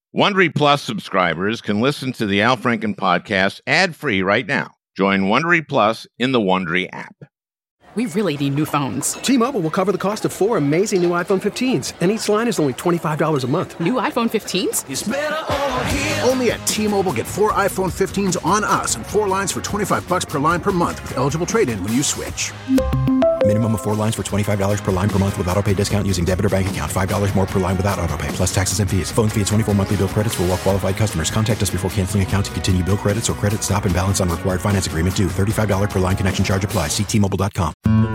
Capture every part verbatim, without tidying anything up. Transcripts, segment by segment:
Wondery Plus subscribers can listen to the Al Franken podcast ad-free right now. Join Wondery Plus in the Wondery app. We really need new phones. T-Mobile will cover the cost of four amazing new iPhone fifteens, and each line is only twenty-five dollars a month. New iPhone fifteens? It's better over here. Only at T-Mobile, get four iPhone fifteens on us and four lines for twenty-five bucks per line per month with eligible trade-in when you switch. Minimum of four lines for twenty-five dollars per line per month with autopay discount using debit or bank account. five dollars more per line without autopay, plus taxes and fees. Phone fee at twenty-four monthly bill credits for well-qualified customers. Contact us before canceling account to continue bill credits or credit stop and balance on required finance agreement due. thirty-five dollars per line connection charge applies. See T Mobile dot com.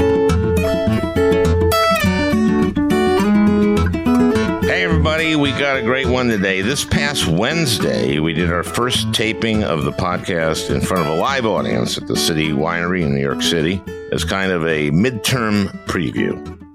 Hey, everybody, we got a great one today. This past Wednesday, we did our first taping of the podcast in front of a live audience at the City Winery in New York City as kind of a midterm preview.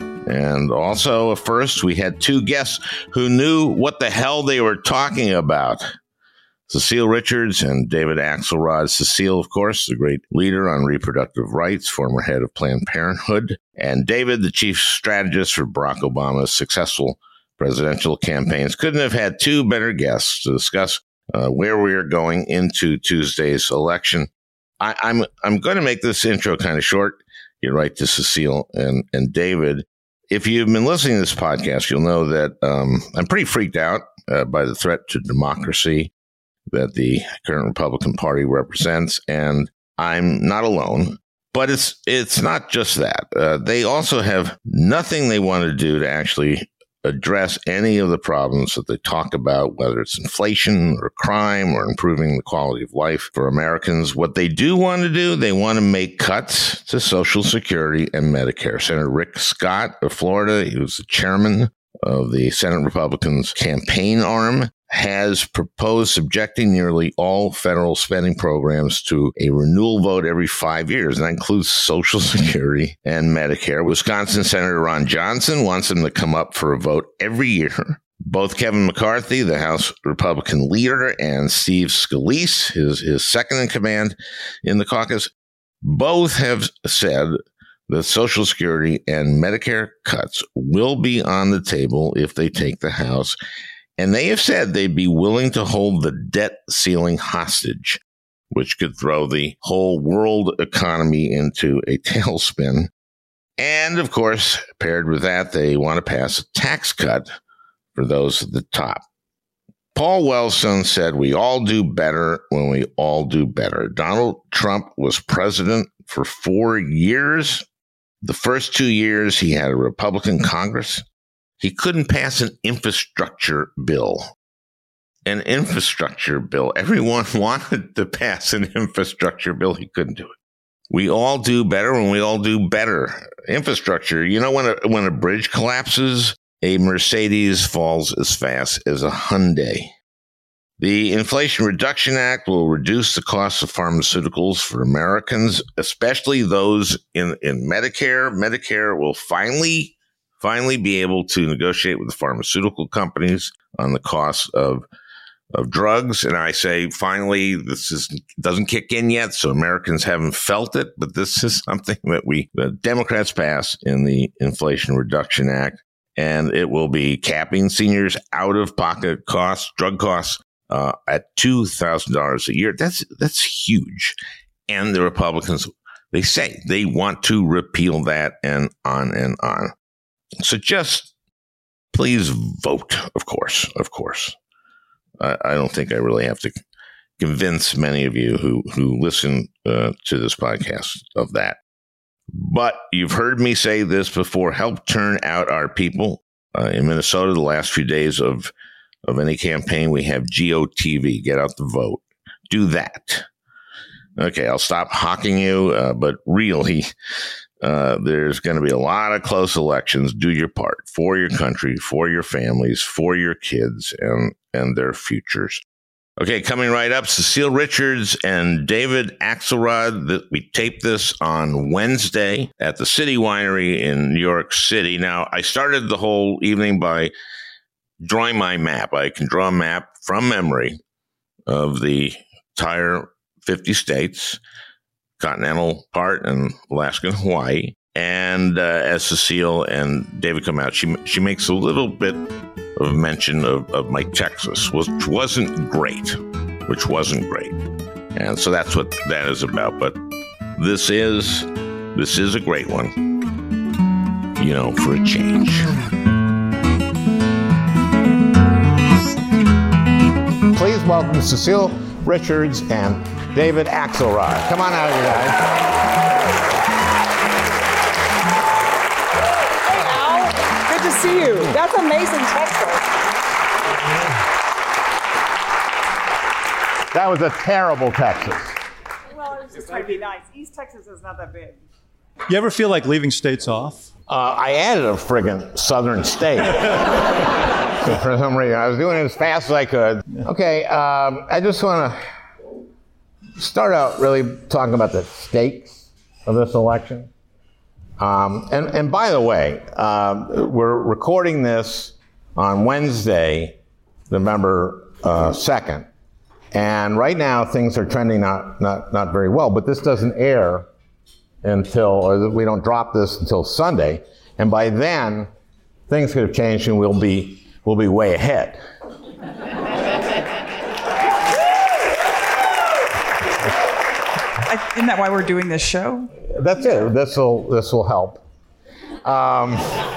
And also, first, we had two guests who knew what the hell they were talking about. Cecile Richards and David Axelrod. Cecile, of course, the great leader on reproductive rights, former head of Planned Parenthood. And David, the chief strategist for Barack Obama's successful presidential campaigns. Couldn't have had two better guests to discuss uh, where we are going into Tuesday's election. I, I'm I'm going to make this intro kind of short. Get right to Cecile and, and David. If you've been listening to this podcast, you'll know that um, I'm pretty freaked out uh, by the threat to democracy that the current Republican Party represents, and I'm not alone. But it's it's not just that. Uh, they also have nothing they want to do to actually address any of the problems that they talk about, whether it's inflation or crime or improving the quality of life for Americans. What they do want to do, they want to make cuts to Social Security and Medicare. Senator Rick Scott of Florida, he was the chairman of the Senate Republicans' campaign arm, has proposed subjecting nearly all federal spending programs to a renewal vote every five years. And that includes Social Security and Medicare. Wisconsin Senator Ron Johnson wants them to come up for a vote every year. Both Kevin McCarthy, the House Republican leader, and Steve Scalise, his, his second in command in the caucus, both have said that Social Security and Medicare cuts will be on the table if they take the House. And they have said they'd be willing to hold the debt ceiling hostage, which could throw the whole world economy into a tailspin. And, of course, paired with that, they want to pass a tax cut for those at the top. Paul Wellstone said, "We all do better when we all do better." Donald Trump was president for four years. The first two years, he had a Republican Congress. He couldn't pass an infrastructure bill. An infrastructure bill. Everyone wanted to pass an infrastructure bill. He couldn't do it. We all do better when we all do better. Infrastructure. You know, when a, when a bridge collapses, a Mercedes falls as fast as a Hyundai. The Inflation Reduction Act will reduce the cost of pharmaceuticals for Americans, especially those in, in Medicare. Medicare will finally finally be able to negotiate with the pharmaceutical companies on the cost of of drugs. And I say, finally, this is doesn't kick in yet, so Americans haven't felt it, but this is something that we, the Democrats passed in the Inflation Reduction Act, and it will be capping seniors' out-of-pocket costs, drug costs, uh, at two thousand dollars a year. That's, that's huge. And the Republicans, they say they want to repeal that, and on and on. So just please vote, of course, of course. I, I don't think I really have to convince many of you who, who listen uh, to this podcast of that. But you've heard me say this before. Help turn out our people. Uh, in Minnesota, the last few days of, of any campaign, we have G O T V, get out the vote. Do that. Okay, I'll stop hawking you, uh, but really... Uh, there's going to be a lot of close elections. Do your part for your country, for your families, for your kids, and, and their futures. Okay, coming right up, Cecile Richards and David Axelrod. We taped this on Wednesday at the City Winery in New York City. Now, I started the whole evening by drawing my map. I can draw a map from memory of the entire fifty states, continental part, and Alaska and Hawaii. And uh, as Cecile and David come out, she she makes a little bit of mention of, of Mike Texas, which wasn't great, which wasn't great. And so that's what that is about. But this is, this is a great one, you know, for a change. Please welcome Cecile Richards and David Axelrod. Come on out, you guys. Hey, Al. Good to see you. That's amazing Texas. That was a terrible Texas. Well, it was just trying to be nice. East Texas is not that big. You ever feel like leaving states off? Uh, I added a friggin' southern state. So for some reason, I was doing it as fast as I could. Okay, um, I just want to start out really talking about the stakes of this election. Um, and, and by the way, um, we're recording this on Wednesday, November uh, second. And right now, things are trending not, not, not very well. But this doesn't air until, or we don't drop this until Sunday. And by then, things could have changed and we'll be We'll be way ahead. Isn't that why we're doing this show? That's it. This will this will help. Um,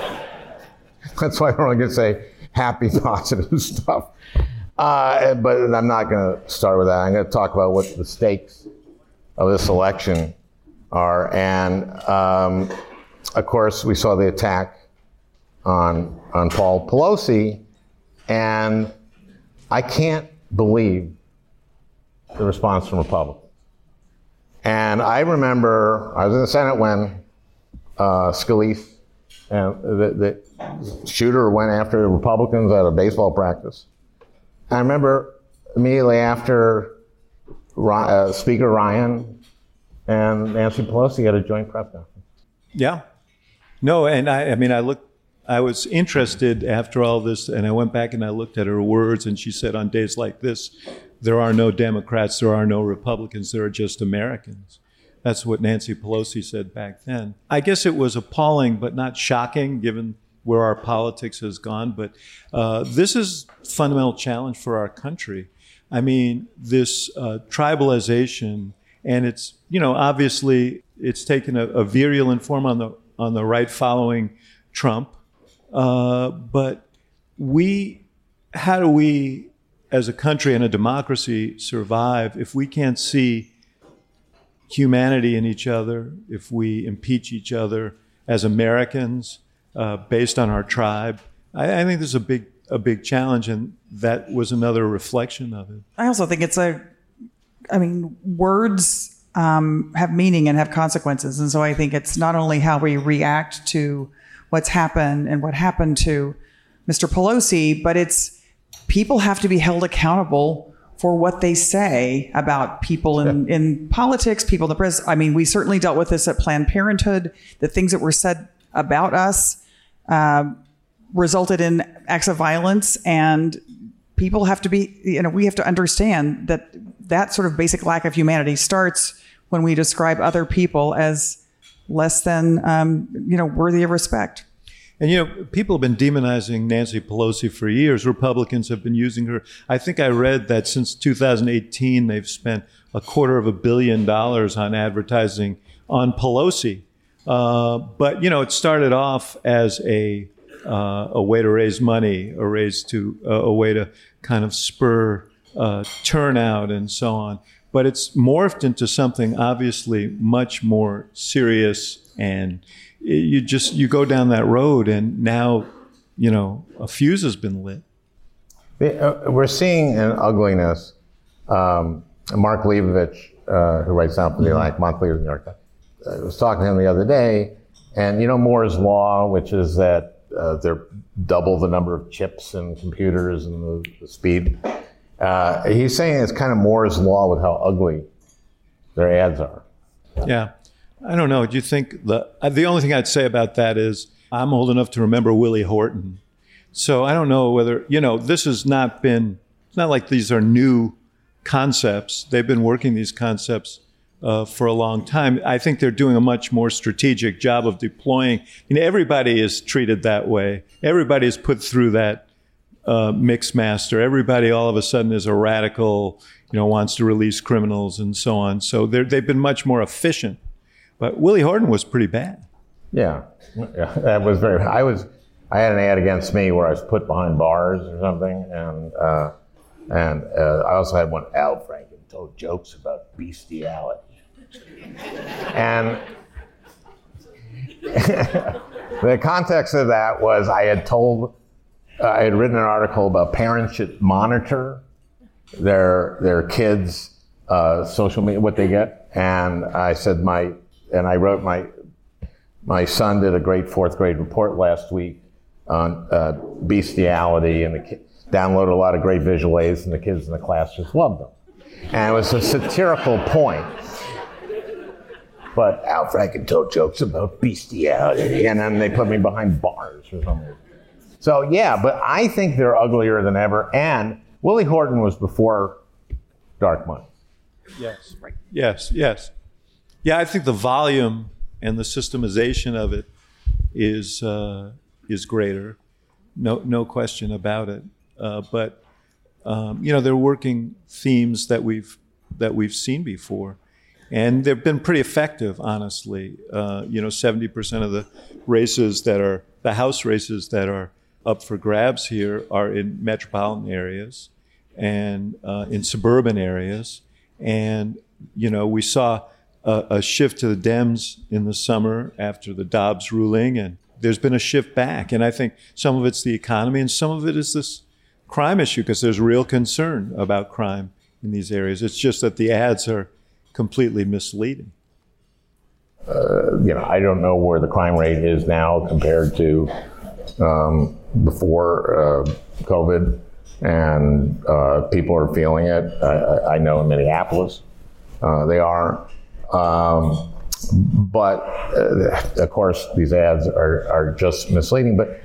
that's why we're only going to say happy, positive stuff. Uh, but I'm not going to start with that. I'm going to talk about what the stakes of this election are. And um, of course, we saw the attack on on Paul Pelosi, and I can't believe the response from Republicans. And I remember I was in the Senate when uh, Scalise and the, the shooter went after Republicans at a baseball practice. I remember immediately after uh, Speaker Ryan and Nancy Pelosi had a joint press conference. Yeah. No, and I, I mean, I looked. I was interested after all this, and I went back and I looked at her words, and she said, on days like this, there are no Democrats, there are no Republicans, there are just Americans. That's what Nancy Pelosi said back then. I guess it was appalling, but not shocking, given where our politics has gone. But uh, this is a fundamental challenge for our country. I mean, this uh, tribalization, and it's, you know, obviously it's taken a, a virulent form on the on the right following Trump. Uh, but we, how do we, as a country and a democracy, survive if we can't see humanity in each other, if we impeach each other as Americans uh, based on our tribe? I, I think this is a big, a big challenge, and that was another reflection of it. I also think it's a, I mean, words um, have meaning and have consequences. And so I think it's not only how we react to what's happened and what happened to Mister Pelosi, but it's people have to be held accountable for what they say about people in, yeah. in politics, people in the press. I mean, we certainly dealt with this at Planned Parenthood. The things that were said about us uh, resulted in acts of violence, and people have to be, you know, we have to understand that that sort of basic lack of humanity starts when we describe other people as less than, um, you know, worthy of respect. And, you know, people have been demonizing Nancy Pelosi for years. Republicans have been using her. I think I read that since two thousand eighteen, they've spent a quarter of a billion dollars on advertising on Pelosi. Uh, but, you know, it started off as a uh, a way to raise money, a raise to uh, a way to kind of spur uh, turnout and so on. But it's morphed into something obviously much more serious, and you just, you go down that road and now, you know, a fuse has been lit. We're seeing an ugliness. Um, Mark Leibovich, uh, who writes down for the Atlantic Monthly of the New York Times, I was talking to him the other day, and you know Moore's Law, which is that uh, they're double the number of chips in computers and the, the speed. Uh, he's saying it's kind of Moore's Law with how ugly their ads are. Yeah. I don't know. Do you think the, uh, the only thing I'd say about that is I'm old enough to remember Willie Horton. So I don't know whether, you know, this has not been, it's not like these are new concepts. They've been working these concepts uh, for a long time. I think they're doing a much more strategic job of deploying. You know, everybody is treated that way. Everybody is put through that uh, mix master. Everybody all of a sudden is a radical, you know, wants to release criminals and so on. So they've been much more efficient. But Willie Horton was pretty bad. Yeah, yeah, that was very. I was. I had an ad against me where I was put behind bars or something, and uh, and uh, I also had one. Al Franken told jokes about bestiality, and the context of that was I had told, uh, I had written an article about parents should monitor their their kids' uh, social media, what they get, and I said my, and I wrote my. My son did a great fourth grade report last week on uh, bestiality, and the ki- downloaded a lot of great visual aids, and the kids in the class just loved them. And it was a satirical point. But Al Franken told jokes about bestiality, and then they put me behind bars or something. So yeah, but I think they're uglier than ever. And Willie Horton was before Dark Money. Yes. Right. Yes. Yes. Yeah, I think the volume and the systemization of it is uh, is greater, no no question about it. Uh, but um, you know, they're working themes that we've that we've seen before, and they've been pretty effective, honestly. Uh, you know, seventy percent of the races that are the House races that are up for grabs here are in metropolitan areas and uh, in suburban areas, and you know, we saw A, a shift to the Dems in the summer after the Dobbs ruling, and there's been a shift back. And I think some of it's the economy, and some of it is this crime issue, because there's real concern about crime in these areas. It's just that the ads are completely misleading. Uh, you know, I don't know where the crime rate is now compared to um, before uh, COVID, and uh, people are feeling it. I, I know in Minneapolis uh, they are. Um, but uh, of course, these ads are, are just misleading. But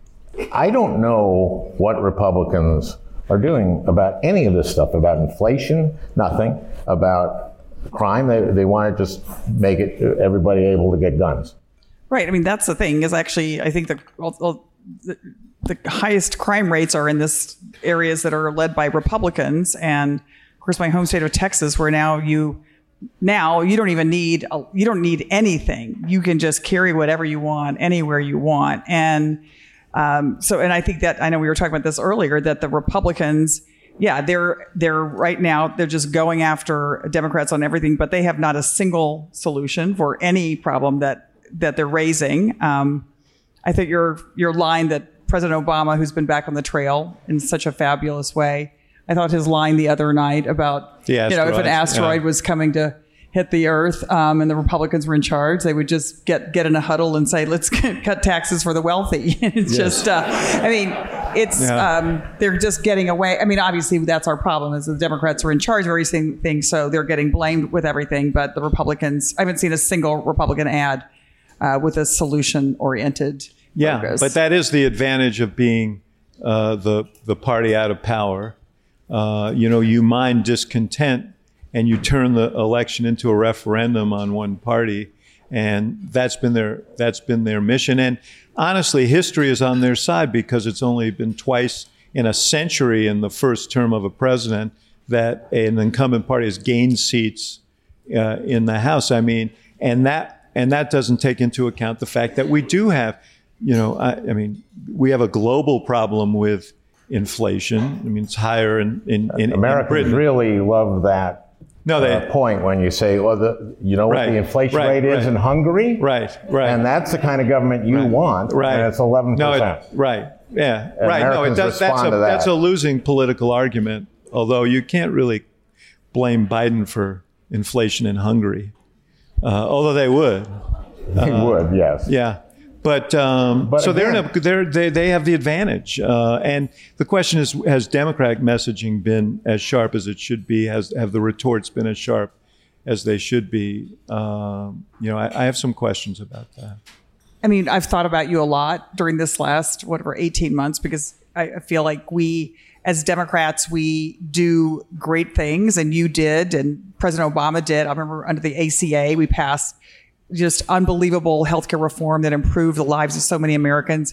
I don't know what Republicans are doing about any of this stuff, about inflation, nothing, about crime. They, they want to just make it everybody able to get guns. Right. I mean, that's the thing is actually, I think the, well, the, the highest crime rates are in this areas that are led by Republicans. And of course, my home state of Texas, where now you Now you don't even need a, you don't need anything. You can just carry whatever you want anywhere you want. And um, so, and I think that I know we were talking about this earlier, that the Republicans, yeah, they're they're right now they're just going after Democrats on everything, but they have not a single solution for any problem that that they're raising. Um, I think your your line that President Obama, who's been back on the trail in such a fabulous way. I thought his line the other night about, you know, if an asteroid yeah. was coming to hit the Earth um, and the Republicans were in charge, they would just get, get in a huddle and say, let's cut taxes for the wealthy. It's yes. just, uh, I mean, it's, yeah. um, they're just getting away. I mean, obviously that's our problem is the Democrats are in charge of everything, so they're getting blamed with everything. But the Republicans, I haven't seen a single Republican ad uh, with a solution-oriented Yeah, focus. But that is the advantage of being uh, the the party out of power. Uh, you know, you mine discontent and you turn the election into a referendum on one party, and that's been their that's been their mission. And honestly, history is on their side because it's only been twice in a century in the first term of a president that an incumbent party has gained seats uh, in the House. I mean, and that and that doesn't take into account the fact that we do have, you know, I, I mean, we have a global problem with inflation. I mean, it's higher in, in, in, Americans in Britain. really love that no, they, uh, point when you say, well, the, you know what right, the inflation right, rate is right. in Hungary? Right, right. And that's the kind of government you right, want, right. and it's eleven percent. No, it, right, yeah, and right. Americans no, it does, that's, a, respond to that. that's a losing political argument, although you can't really blame Biden for inflation in Hungary, uh, although they would. They uh, would, yes. Yeah. But, um, but so again, they're, in a, they're they they have the advantage, uh, and the question is: has Democratic messaging been as sharp as it should be? Has have the retorts been as sharp as they should be? Um, you know, I, I have some questions about that. I mean, I've thought about you a lot during this last whatever eighteen months because I feel like we, as Democrats, we do great things, and you did, and President Obama did. I remember under the A C A, we passed just unbelievable healthcare reform that improved the lives of so many Americans.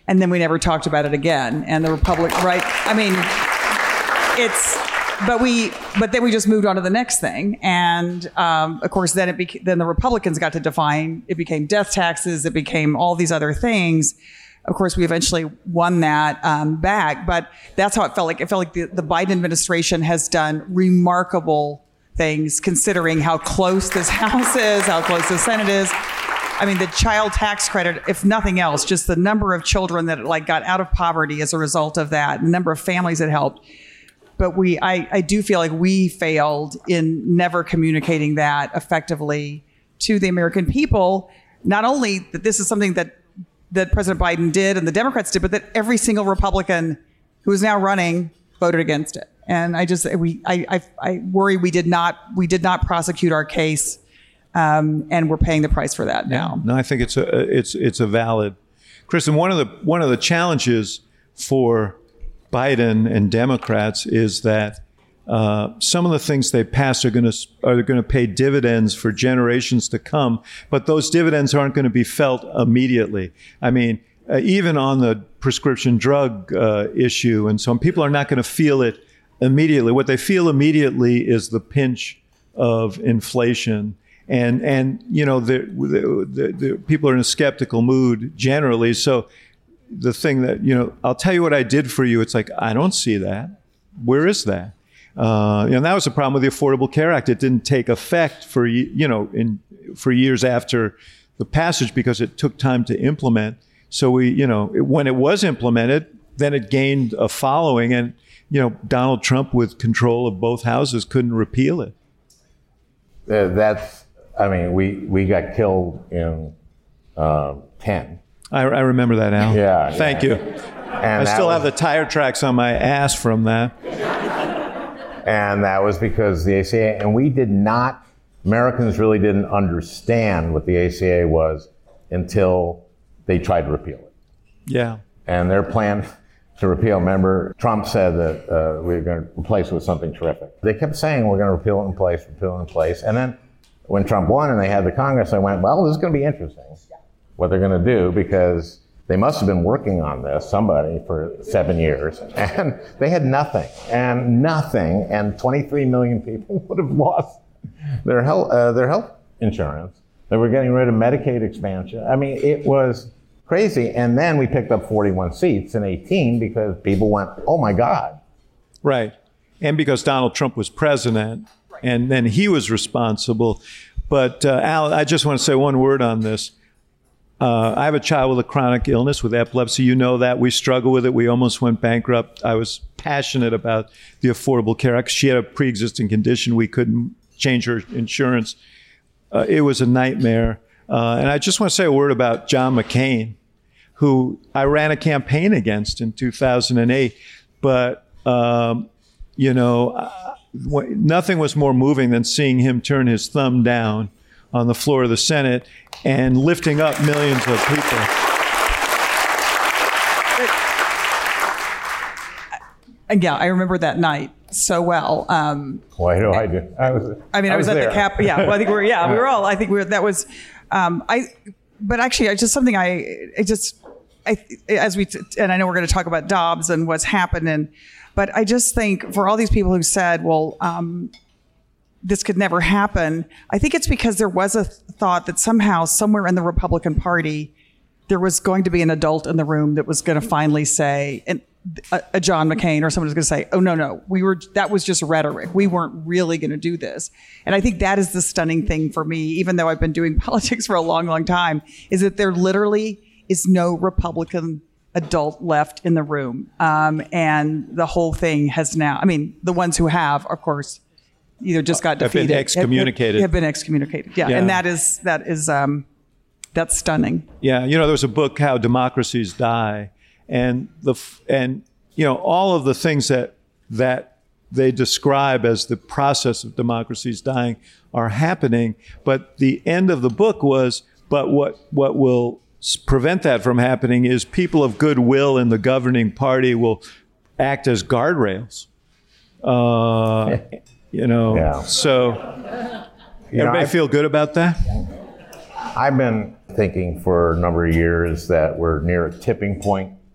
and then we never talked about it again. And the Republic, right? I mean, it's, but we, but then we just moved on to the next thing. And, um, of course, then it became, then the Republicans got to define, it became death taxes, it became all these other things. Of course, we eventually won that um, back, but that's how it felt like. It felt like the, the Biden administration has done remarkable things considering how close this House is, how close the Senate is. I mean, the child tax credit, if nothing else, just the number of children that like got out of poverty as a result of that, the number of families it helped. But we, I, I do feel like we failed in never communicating that effectively to the American people. Not only that this is something that, that President Biden did and the Democrats did, but that every single Republican who is now running voted against it. And I just, we, I, I, I worry we did not, we did not prosecute our case, um, and we're paying the price for that now. No, I think it's a, it's, it's a valid, Kristen. One of the, one of the challenges for Biden and Democrats is that uh, some of the things they pass are going to are going to pay dividends for generations to come, but those dividends aren't going to be felt immediately. I mean, uh, even on the prescription drug uh, issue, and some people are not going to feel it immediately. What they feel immediately is the pinch of inflation, and and you know, the, the, the, the people are in a skeptical mood generally. So the thing that, you know, I'll tell you what I did for you. It's like, I don't see that. Where is that? Uh, you know, that was the problem with the Affordable Care Act. It didn't take effect for, you know, in for years after the passage because it took time to implement. So we, you know, it, when it was implemented, then it gained a following, and, you know, Donald Trump, with control of both houses, couldn't repeal it. Uh, that's, I mean, we, we got killed in uh, ten. I, I remember that, Al. Yeah. Thank yeah. you. And I still was, have the tire tracks on my ass from that. And that was because the A C A, and we did not, Americans really didn't understand what the A C A was until they tried to repeal it. Yeah. And their plan to repeal, remember, Trump said that uh, we were going to replace it with something terrific. They kept saying we're going to repeal it in place, repeal it in place. And then when Trump won and they had the Congress, they went, well, this is going to be interesting what they're going to do, because they must have been working on this, somebody, for seven years. And they had nothing, and nothing, and twenty-three million people would have lost their health, uh, their health insurance. They were getting rid of Medicaid expansion. I mean, it was crazy. And then we picked up forty-one seats in eighteen because people went, oh my God. Right. And because Donald Trump was president, and then he was responsible. But uh, Al, I just want to say one word on this. Uh, I have a child with a chronic illness, with epilepsy. You know that. We struggle with it. We almost went bankrupt. I was passionate about the Affordable Care Act. She had a pre-existing condition. We couldn't change her insurance. Uh, it was a nightmare. Uh, and I just want to say a word about John McCain, who I ran a campaign against in two thousand eight. But, um, you know, uh, nothing was more moving than seeing him turn his thumb down on the floor of the Senate and lifting up millions of people. And yeah, I remember that night so well. Um, Why do I do? I was. I mean, I, I was, was at there. the cap. Yeah, well, I think we were. Yeah, we were all. I think we were. That was. Um, I. But actually, I just something I. It just. I as we and I know we're going to talk about Dobbs and what's happened, and but I just think for all these people who said, well, um, this could never happen. I think it's because there was a thought that somehow, somewhere in the Republican Party, there was going to be an adult in the room that was going to finally say, and a, a John McCain or someone was going to say, "Oh no, no, we were that was just rhetoric. We weren't really going to do this." And I think that is the stunning thing for me, even though I've been doing politics for a long, long time, is that there literally is no Republican adult left in the room, um, and the whole thing has now. I mean, the ones who have, of course, either just got defeated, have been excommunicated, have, have been excommunicated. Yeah, yeah. And that is that is um, that's stunning. Yeah, you know, there was a book, How Democracies Die, and the and you know all of the things that that they describe as the process of democracies dying are happening. But the end of the book was, but what what will prevent that from happening is people of goodwill in the governing party will act as guardrails. Uh, You know, yeah. so you everybody know, feel good about that? I've been thinking for a number of years that we're near a tipping point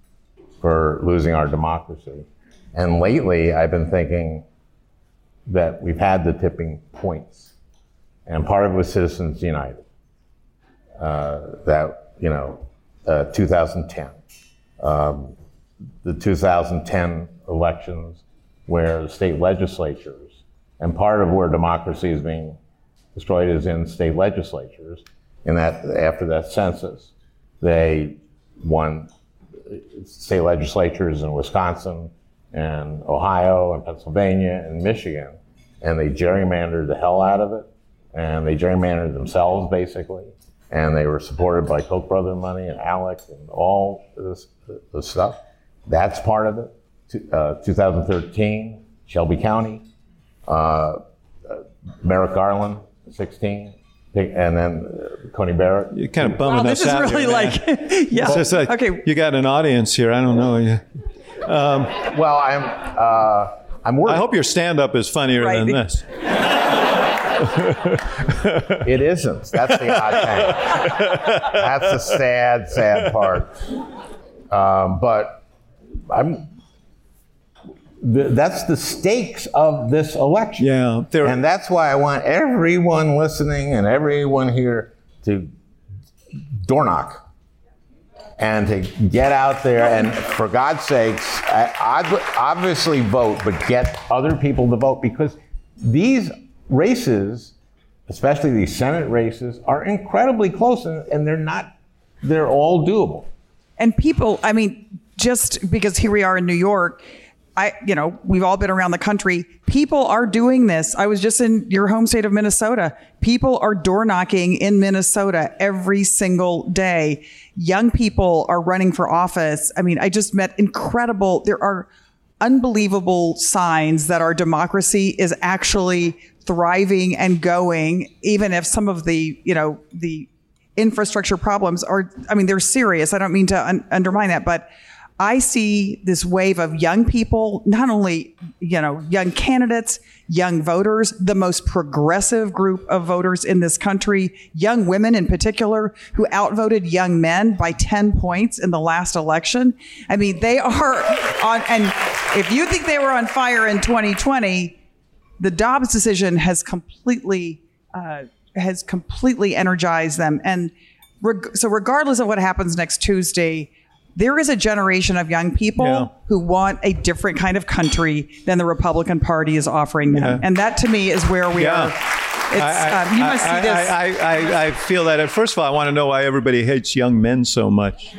for losing our democracy. And lately, I've been thinking that we've had the tipping points. And part of it was Citizens United, uh, that, you know, uh, two thousand ten. Um, the two thousand ten elections where the state legislatures, and part of where democracy is being destroyed is in state legislatures, in that after that census, they won state legislatures in Wisconsin and Ohio and Pennsylvania and Michigan, and they gerrymandered the hell out of it, and they gerrymandered themselves basically, and they were supported by Koch brother money and ALEC and all this, this stuff. That's part of it. Uh, two thousand thirteen, Shelby County, uh, Merrick Garland, sixteen, and then uh, Coney Barrett. You're kind of bumming wow, us this is out really here, like, yeah. It's just like, okay. You got an audience here. I don't know. Um, well, I'm uh, I'm worried. I hope your stand-up is funnier Right. than this. It isn't. That's the odd thing. That's the sad, sad part. Um, but I'm. The, that's the stakes of this election. Yeah, and that's why I want everyone listening and everyone here to door knock and to get out there and, for God's sakes, I, obviously vote, but get other people to vote, because these races, especially these Senate races, are incredibly close, and, and they're not, they're all doable. And people, I mean, just because here we are in New York, I, you know, we've all been around the country. People are doing this. I was just in your home state of Minnesota. People are door knocking in Minnesota every single day. Young people are running for office. I mean, I just met incredible, there are unbelievable signs that our democracy is actually thriving and going, even if some of the, you know, the infrastructure problems are, I mean, they're serious. I don't mean to un- undermine that, but I see this wave of young people, not only, you know, young candidates, young voters, the most progressive group of voters in this country, young women in particular, who outvoted young men by ten points in the last election. I mean, they are on, and if you think they were on fire in twenty twenty, the Dobbs decision has completely, uh, has completely energized them. And reg- so regardless of what happens next Tuesday, there is a generation of young people yeah. who want a different kind of country than the Republican Party is offering them. Yeah. And that, to me, is where we yeah. are. It's, I, um, you must I, see this. I, I, I, I feel that. First of all, I want to know why everybody hates young men so much.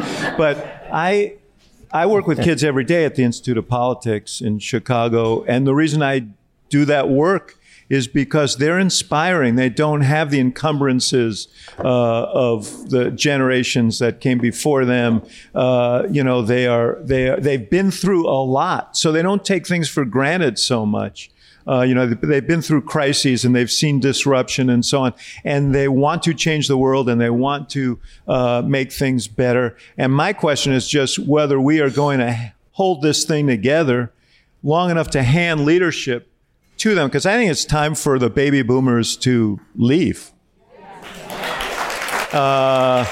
But I, I work with kids every day at the Institute of Politics in Chicago. And the reason I do that work is because they're inspiring. They don't have the encumbrances uh, of the generations that came before them. Uh, you know, they are they are, they've been through a lot, so they don't take things for granted so much. Uh, you know, they've been through crises and they've seen disruption and so on, and they want to change the world and they want to uh, make things better. And my question is just whether we are going to hold this thing together long enough to hand leadership to them, because I think it's time for the baby boomers to leave. Uh,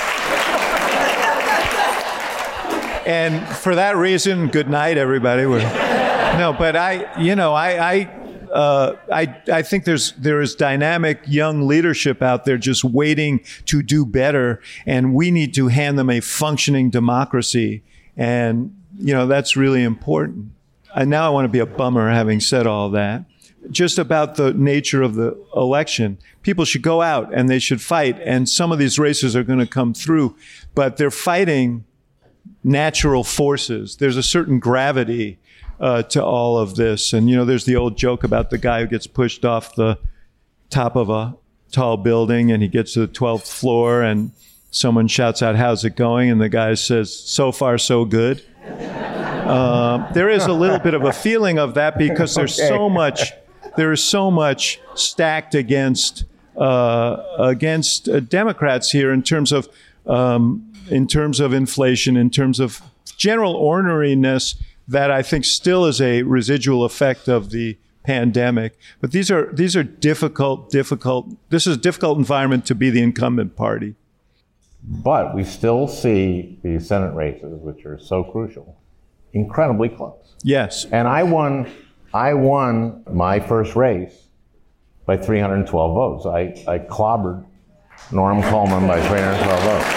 and for that reason, good night, everybody. We're, no, but I, you know, I, I, uh, I, I think there's there is dynamic young leadership out there just waiting to do better, and we need to hand them a functioning democracy, and you know that's really important. And now I want to be a bummer, having said all that. Just about the nature of the election. People should go out and they should fight, and some of these races are going to come through, but they're fighting natural forces. There's a certain gravity uh, to all of this. And, you know, there's the old joke about the guy who gets pushed off the top of a tall building and he gets to the twelfth floor and someone shouts out, "How's it going?" And the guy says, "So far, so good." Uh, there is a little bit of a feeling of that because there's okay. so much There is so much stacked against uh, against uh, Democrats here in terms of um, in terms of inflation, in terms of general orneriness that I think still is a residual effect of the pandemic. But these are these are difficult, difficult. This is a difficult environment to be the incumbent party. But we still see the Senate races, which are so crucial, incredibly close. Yes. And I won, I won my first race by three hundred twelve votes. I, I clobbered Norm Coleman by three hundred twelve votes.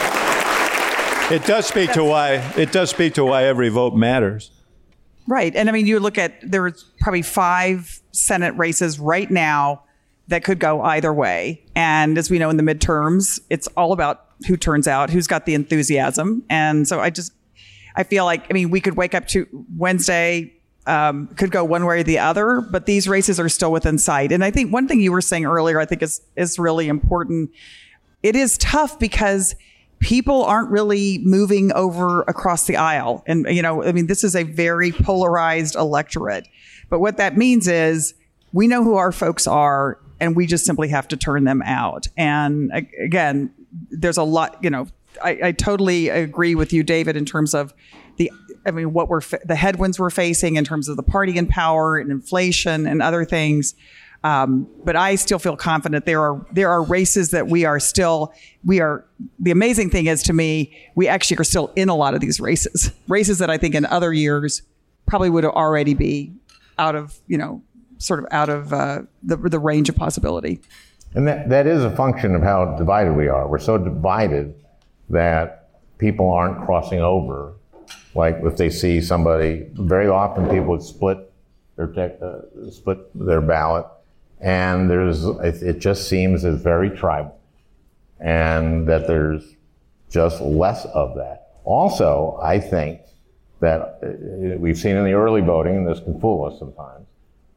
It does speak to why, it does speak to why every vote matters. Right. And I mean, you look at, there's probably five Senate races right now that could go either way. And as we know in the midterms, it's all about who turns out, who's got the enthusiasm. And so I just, I feel like, I mean, we could wake up to Wednesday, um, could go one way or the other, but these races are still within sight. And I think one thing you were saying earlier, I think is, is really important. It is tough because people aren't really moving over across the aisle. And, you know, I mean, this is a very polarized electorate. But what that means is we know who our folks are, and we just simply have to turn them out. And again, there's a lot, you know, I, I totally agree with you, David, in terms of the, I mean, what we're, the headwinds we're facing in terms of the party in power and inflation and other things. Um, but I still feel confident there are there are races that we are still, we are, the amazing thing is to me, we actually are still in a lot of these races, races that I think in other years probably would already be out of, you know, sort of out of uh, the, the range of possibility. And that, that is a function of how divided we are. We're so divided that people aren't crossing over. Like if they see somebody, very often people would split their, tech, uh, split their ballot. And there's, it just seems as very tribal, and that there's just less of that. Also, I think that we've seen in the early voting, and this can fool us sometimes,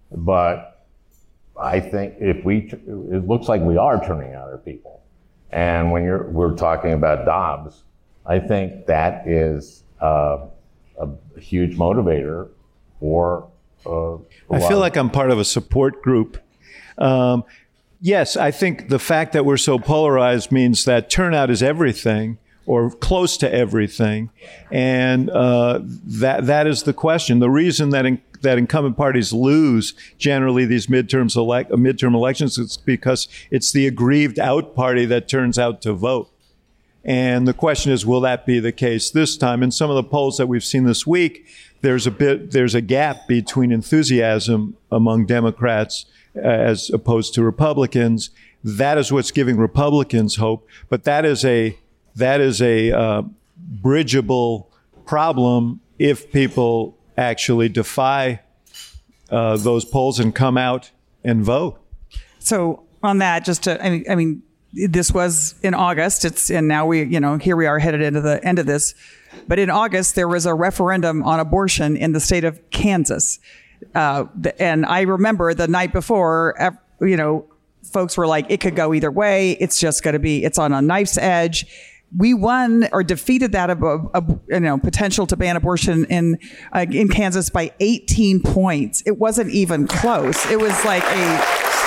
but I think if we, it looks like we are turning out our people. And when you're, we're talking about Dobbs, I think that is uh, a huge motivator for. Uh, I feel like I'm part of a support group. Um, yes, I think the fact that we're so polarized means that turnout is everything, or close to everything, and uh, that that is the question. The reason that in, that incumbent parties lose generally these midterms elect, midterm elections is because it's the aggrieved out party that turns out to vote. And the question is, will that be the case this time? In some of the polls that we've seen this week, there's a bit there's a gap between enthusiasm among Democrats as opposed to Republicans. That is what's giving Republicans hope. But that is a that is a uh, bridgeable problem if people actually defy uh, those polls and come out and vote. So on that, just to, I mean, I mean, this was in August. It's and now we, you know, here we are headed into the end of this. But in August, there was a referendum on abortion in the state of Kansas. Uh, and I remember the night before, you know, folks were like, it could go either way. It's just going to be, it's on a knife's edge. We won or defeated that, uh, uh, you know, potential to ban abortion in uh, in Kansas by eighteen points. It wasn't even close. It was like a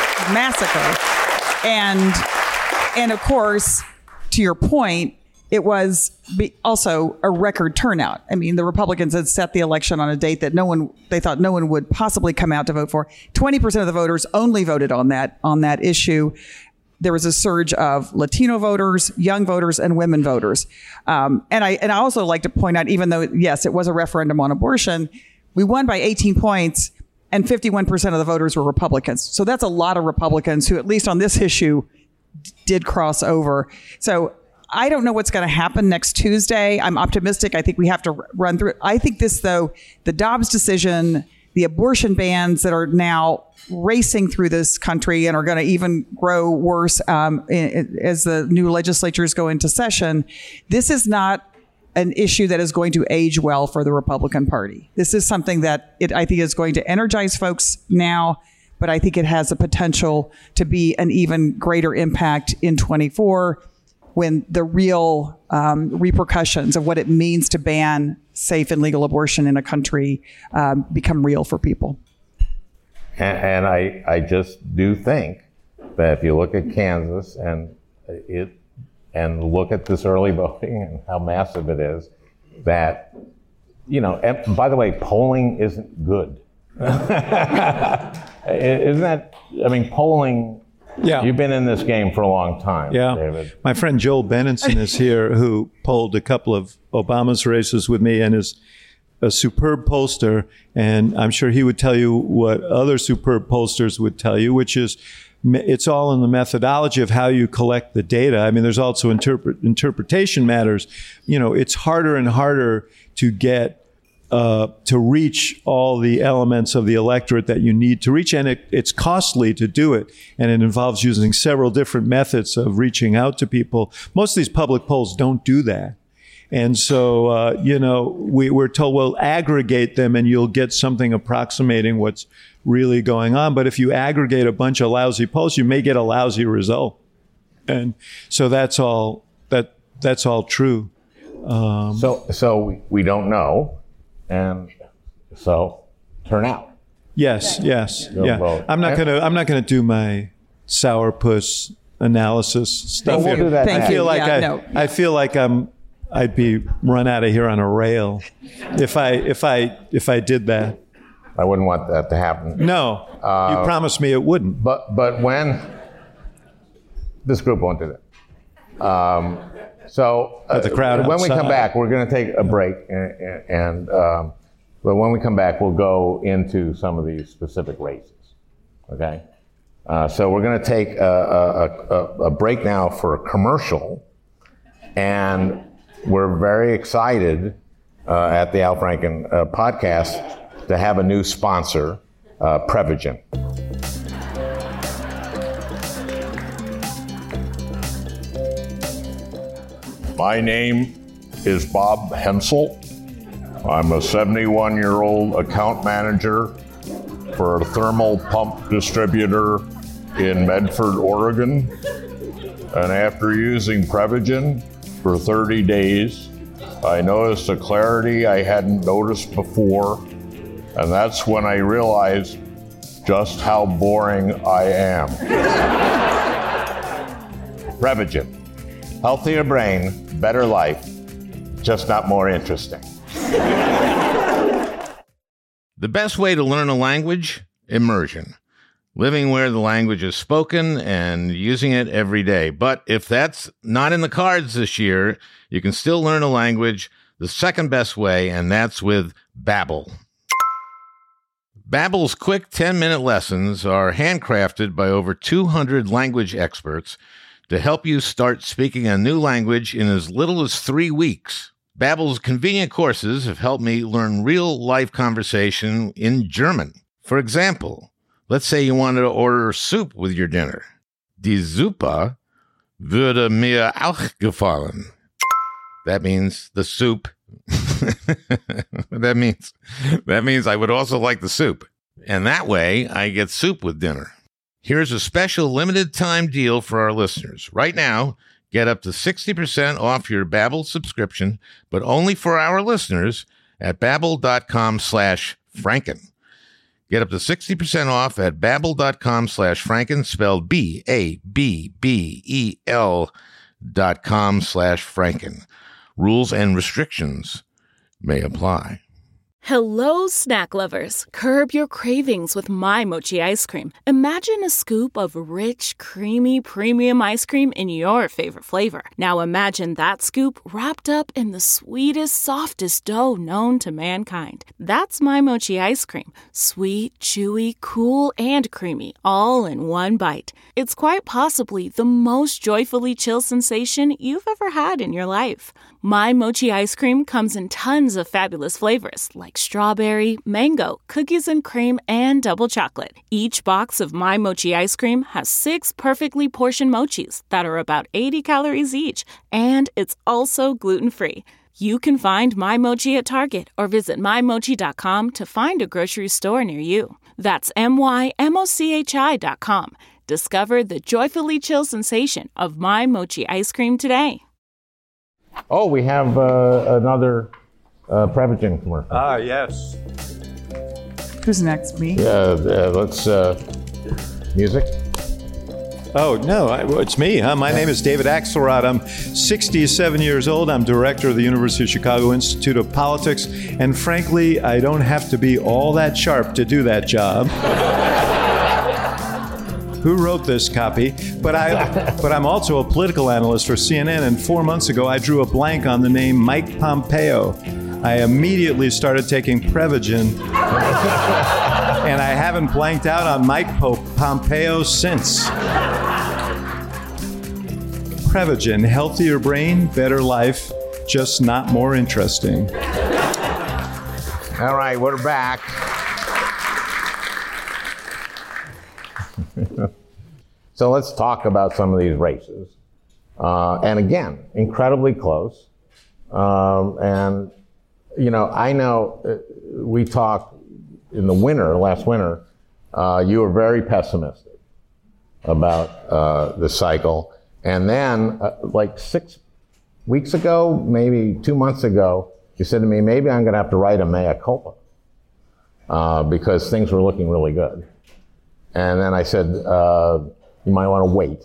massacre. And, and of course, to your point, it was also a record turnout. I mean, the Republicans had set the election on a date that no one, they thought no one would possibly come out to vote for. twenty percent of the voters only voted on that, on that issue. There was a surge of Latino voters, young voters, and women voters. Um, and I, and I also like to point out, even though, yes, it was a referendum on abortion, we won by eighteen points and fifty-one percent of the voters were Republicans. So that's a lot of Republicans who, at least on this issue, d- did cross over. So I don't know what's going to happen next Tuesday. I'm optimistic. I think we have to r- run through it. I think this, though, the Dobbs decision, the abortion bans that are now racing through this country and are going to even grow worse um, in, in, as the new legislatures go into session, this is not an issue that is going to age well for the Republican Party. This is something that it, I think is going to energize folks now, but I think it has the potential to be an even greater impact in twenty-four when the real um, repercussions of what it means to ban safe and legal abortion in a country um, become real for people. And, and I, I just do think that if you look at Kansas and it, and look at this early voting and how massive it is, that, you know, and by the way, polling isn't good. Isn't that, I mean, polling, yeah. You've been in this game for a long time, yeah. David. My friend Joel Benenson is here, who polled a couple of Obama's races with me, and is a superb pollster, and I'm sure he would tell you what other superb pollsters would tell you, which is it's all in the methodology of how you collect the data. I mean, there's also interpret, interpretation matters. You know, it's harder and harder to get uh, to reach all the elements of the electorate that you need to reach, and it, it's costly to do it, and it involves using several different methods of reaching out to people. Most of these public polls don't do that. And so, uh, you know, we, we're told, well, aggregate them and you'll get something approximating what's really going on. But if you aggregate a bunch of lousy polls, you may get a lousy result. And so that's all that that's all true. Um, so so we, we don't know. And so turnout. Yes, yes, Go yeah. vote. I'm not gonna I'm not gonna do my sourpuss analysis stuff. No, we'll here. do that Thank I next. feel you. like Yeah, I no. I feel like I'm I'd be run out of here on a rail if I if I if I did that. I wouldn't want that to happen. No, Uh, you promised me it wouldn't. But but when this group won't do that. Um, so uh, But the crowd when we come outside. back, we're going to take a break, and, and um, but when we come back, we'll go into some of these specific races. Okay. Uh, so we're going to take a, a, a, a break now for a commercial, and we're very excited uh, at the Al Franken uh, podcast to have a new sponsor, uh, Prevagen. My name is Bob Hensel. I'm a seventy-one-year-old account manager for a thermal pump distributor in Medford, Oregon. And after using Prevagen for thirty days, I noticed a clarity I hadn't noticed before. And that's when I realized just how boring I am. Prevagen. Healthier brain, better life, just not more interesting. The best way to learn a language? Immersion. Living where the language is spoken and using it every day. But if that's not in the cards this year, you can still learn a language the second best way, and that's with Babbel. Babbel's quick ten-minute lessons are handcrafted by over two hundred language experts to help you start speaking a new language in as little as three weeks. Babbel's convenient courses have helped me learn real-life conversation in German. For example, let's say you wanted to order soup with your dinner. Die Suppe würde mir auch gefallen. That means the soup. that means that means I would also like the soup. And that way, I get soup with dinner. Here's a special limited time deal for our listeners. Right now, get up to sixty percent off your Babbel subscription, but only for our listeners at babbel.com slash Franken. Get up to sixty percent off at babbel.com slash Franken, spelled B A B B E L dot com slash Franken. Rules and restrictions may apply. Hello, snack lovers. Curb your cravings with My Mochi ice cream. Imagine a scoop of rich, creamy, premium ice cream in your favorite flavor. Now imagine that scoop wrapped up in the sweetest, softest dough known to mankind. That's My Mochi ice cream. Sweet, chewy, cool, and creamy, all in one bite. It's quite possibly the most joyfully chill sensation you've ever had in your life. My Mochi ice cream comes in tons of fabulous flavors like strawberry, mango, cookies and cream, and double chocolate. Each box of My Mochi ice cream has six perfectly portioned mochis that are about eighty calories each, and it's also gluten-free. You can find My Mochi at Target or visit my mochi dot com to find a grocery store near you. That's M Y M O C H I dot com. Discover the joyfully chill sensation of My Mochi ice cream today. Oh, we have uh, another uh, Prevagen commercial. Ah, yes. Who's next? Me? Yeah, uh, let's, uh, music. Oh, no, I, well, it's me, huh? My name is David Axelrod. I'm sixty-seven years old. I'm director of the University of Chicago Institute of Politics. And frankly, I don't have to be all that sharp to do that job. Who wrote this copy? But, I, but I'm also a political analyst for C N N, and four months ago I drew a blank on the name Mike Pompeo. I immediately started taking Prevagen, and I haven't blanked out on Mike Pompeo since. Prevagen, healthier brain, better life, just not more interesting. All right, we're back. So let's talk about some of these races. Uh, and again, incredibly close. Um, and, you know, I know uh, we talked in the winter, last winter, uh, you were very pessimistic about uh, the cycle. And then, uh, like six weeks ago, maybe two months ago, you said to me, maybe I'm going to have to write a mea culpa uh, because things were looking really good. And then I said, uh, you might want to wait.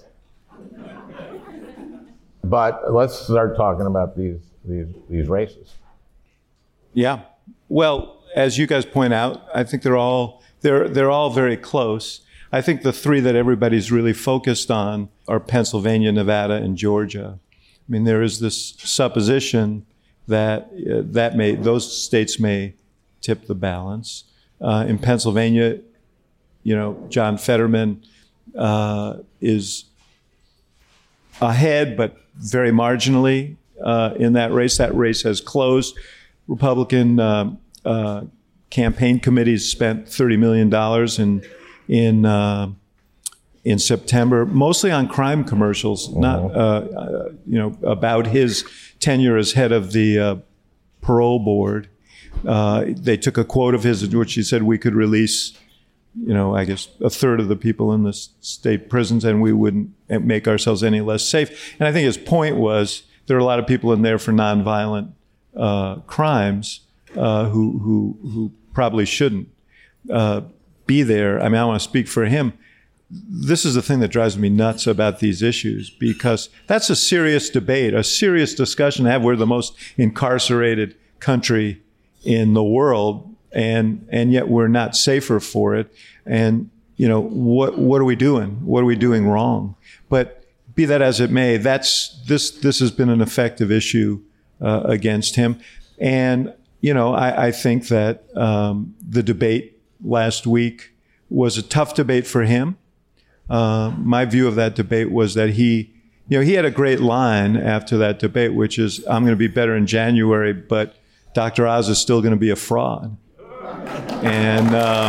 But let's start talking about these, these, these races. Yeah. Well, as you guys point out, I think they're all, they're, they're all very close. I think the three that everybody's really focused on are Pennsylvania, Nevada, and Georgia. I mean, there is this supposition that uh, that may, those states may tip the balance. Uh, in Pennsylvania, you know, John Fetterman uh, is ahead, but very marginally uh, in that race. That race has closed. Republican uh, uh, campaign committees spent thirty million dollars in in uh, in September, mostly on crime commercials, mm-hmm. not uh, uh, you know about his tenure as head of the uh, parole board. Uh, they took a quote of his in which he said we could release, you know, I guess a third of the people in the state prisons, and we wouldn't make ourselves any less safe. And I think his point was there are a lot of people in there for nonviolent uh, crimes uh, who who who probably shouldn't uh, be there. I mean, I want to speak for him. This is the thing that drives me nuts about these issues, because that's a serious debate, a serious discussion to have. We're the most incarcerated country in the world, and and yet we're not safer for it. And you know, what what are we doing? What are we doing wrong? But be that as it may, that's this this has been an effective issue uh, against him. And you know, I, I think that um, the debate last week was a tough debate for him. Uh, my view of that debate was that he, you know, he had a great line after that debate, which is, "I'm going to be better in January, but Doctor Oz is still going to be a fraud." And um,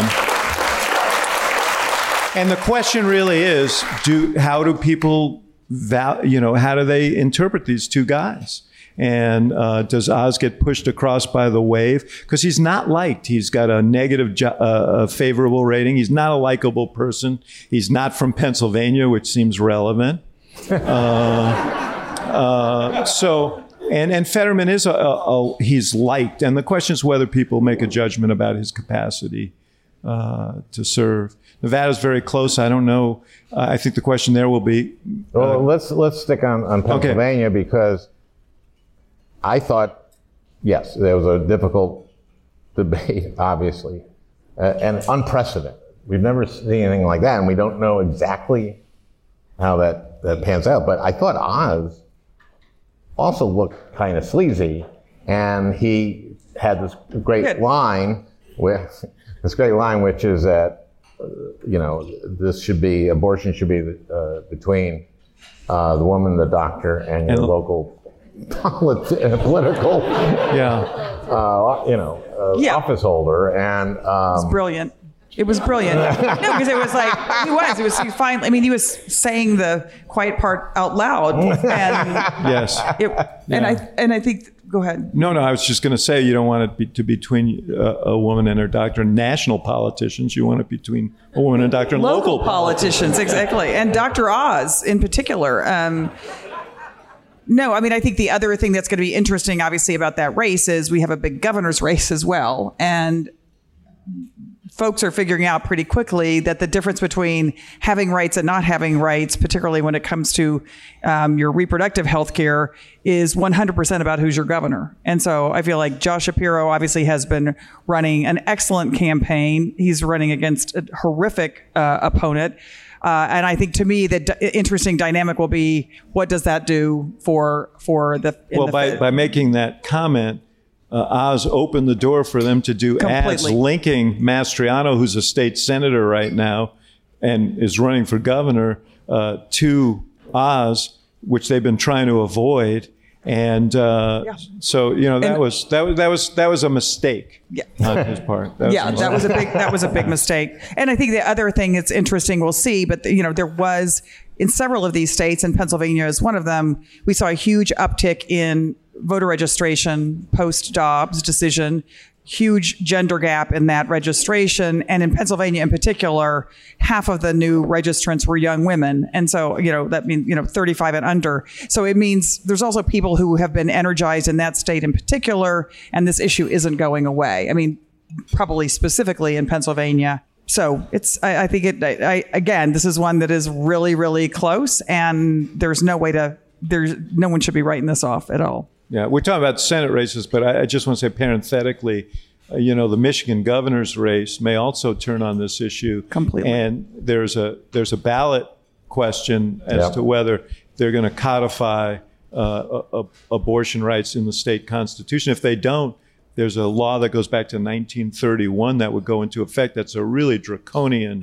and the question really is, do how do people, val- you know, how do they interpret these two guys? And uh, does Oz get pushed across by the wave? Because he's not liked. He's got a negative, jo- uh, a favorable rating. He's not a likable person. He's not from Pennsylvania, which seems relevant. Uh, uh, so, and, and Fetterman is, a, a, a, he's liked. And the question is whether people make a judgment about his capacity uh, to serve. Nevada's very close. I don't know. Uh, I think the question there will be. Uh, well, let's, let's stick on, on Pennsylvania, okay. Because I thought, yes, there was a difficult debate, obviously, uh, and unprecedented. We've never seen anything like that, and we don't know exactly how that, that pans out. But I thought Oz also looked kind of sleazy, and he had this great Good. line, with, this great line, which is that, uh, you know, this should be, abortion should be uh, between uh, the woman, the doctor, and your and local Politi- political, yeah, uh, you know, uh, yeah. office holder, and um, it's brilliant. It was brilliant. No, because it was like he was. It was. He finally. I mean, he was saying the quiet part out loud, and yes, it, and yeah. I and I think. Go ahead. No, no. I was just going to say you don't want it be, to be between a, a woman and her doctor and national politicians. You want it between a woman and a doctor and local, local politicians, politicians. Exactly, and Doctor Oz in particular. Um, No, I mean, I think the other thing that's going to be interesting, obviously, about that race is we have a big governor's race as well. And folks are figuring out pretty quickly that the difference between having rights and not having rights, particularly when it comes to um, your reproductive health care, is one hundred percent about who's your governor. And so I feel like Josh Shapiro obviously has been running an excellent campaign. He's running against a horrific uh, opponent. Uh, and I think to me the d- interesting dynamic will be what does that do for for the in well the by fit? by making that comment, uh, Oz opened the door for them to do Completely. ads linking Mastriano, who's a state senator right now and is running for governor, uh, to Oz, which they've been trying to avoid. And uh, yeah. so, you know, that and, was that was that was that was a mistake yeah. on his part. That yeah, was that was a big that was a big mistake. And I think the other thing that's interesting, we'll see, but you know, there was in several of these states, and Pennsylvania is one of them, we saw a huge uptick in voter registration post Dobbs decision. Huge gender gap in that registration. And in Pennsylvania in particular, half of the new registrants were young women. And so, you know, that means, you know, thirty-five and under. So it means there's also people who have been energized in that state in particular, and this issue isn't going away. I mean, probably specifically in Pennsylvania. So it's, I, I think it, I, I, again, this is one that is really, really close, and there's no way to, there's no one should be writing this off at all. Yeah, we're talking about Senate races, but I, I just want to say parenthetically, uh, you know, the Michigan governor's race may also turn on this issue. Completely. And there's a there's a ballot question as yep. to whether they're going to codify uh, a, a, abortion rights in the state constitution. If they don't, there's a law that goes back to nineteen thirty-one that would go into effect. That's a really draconian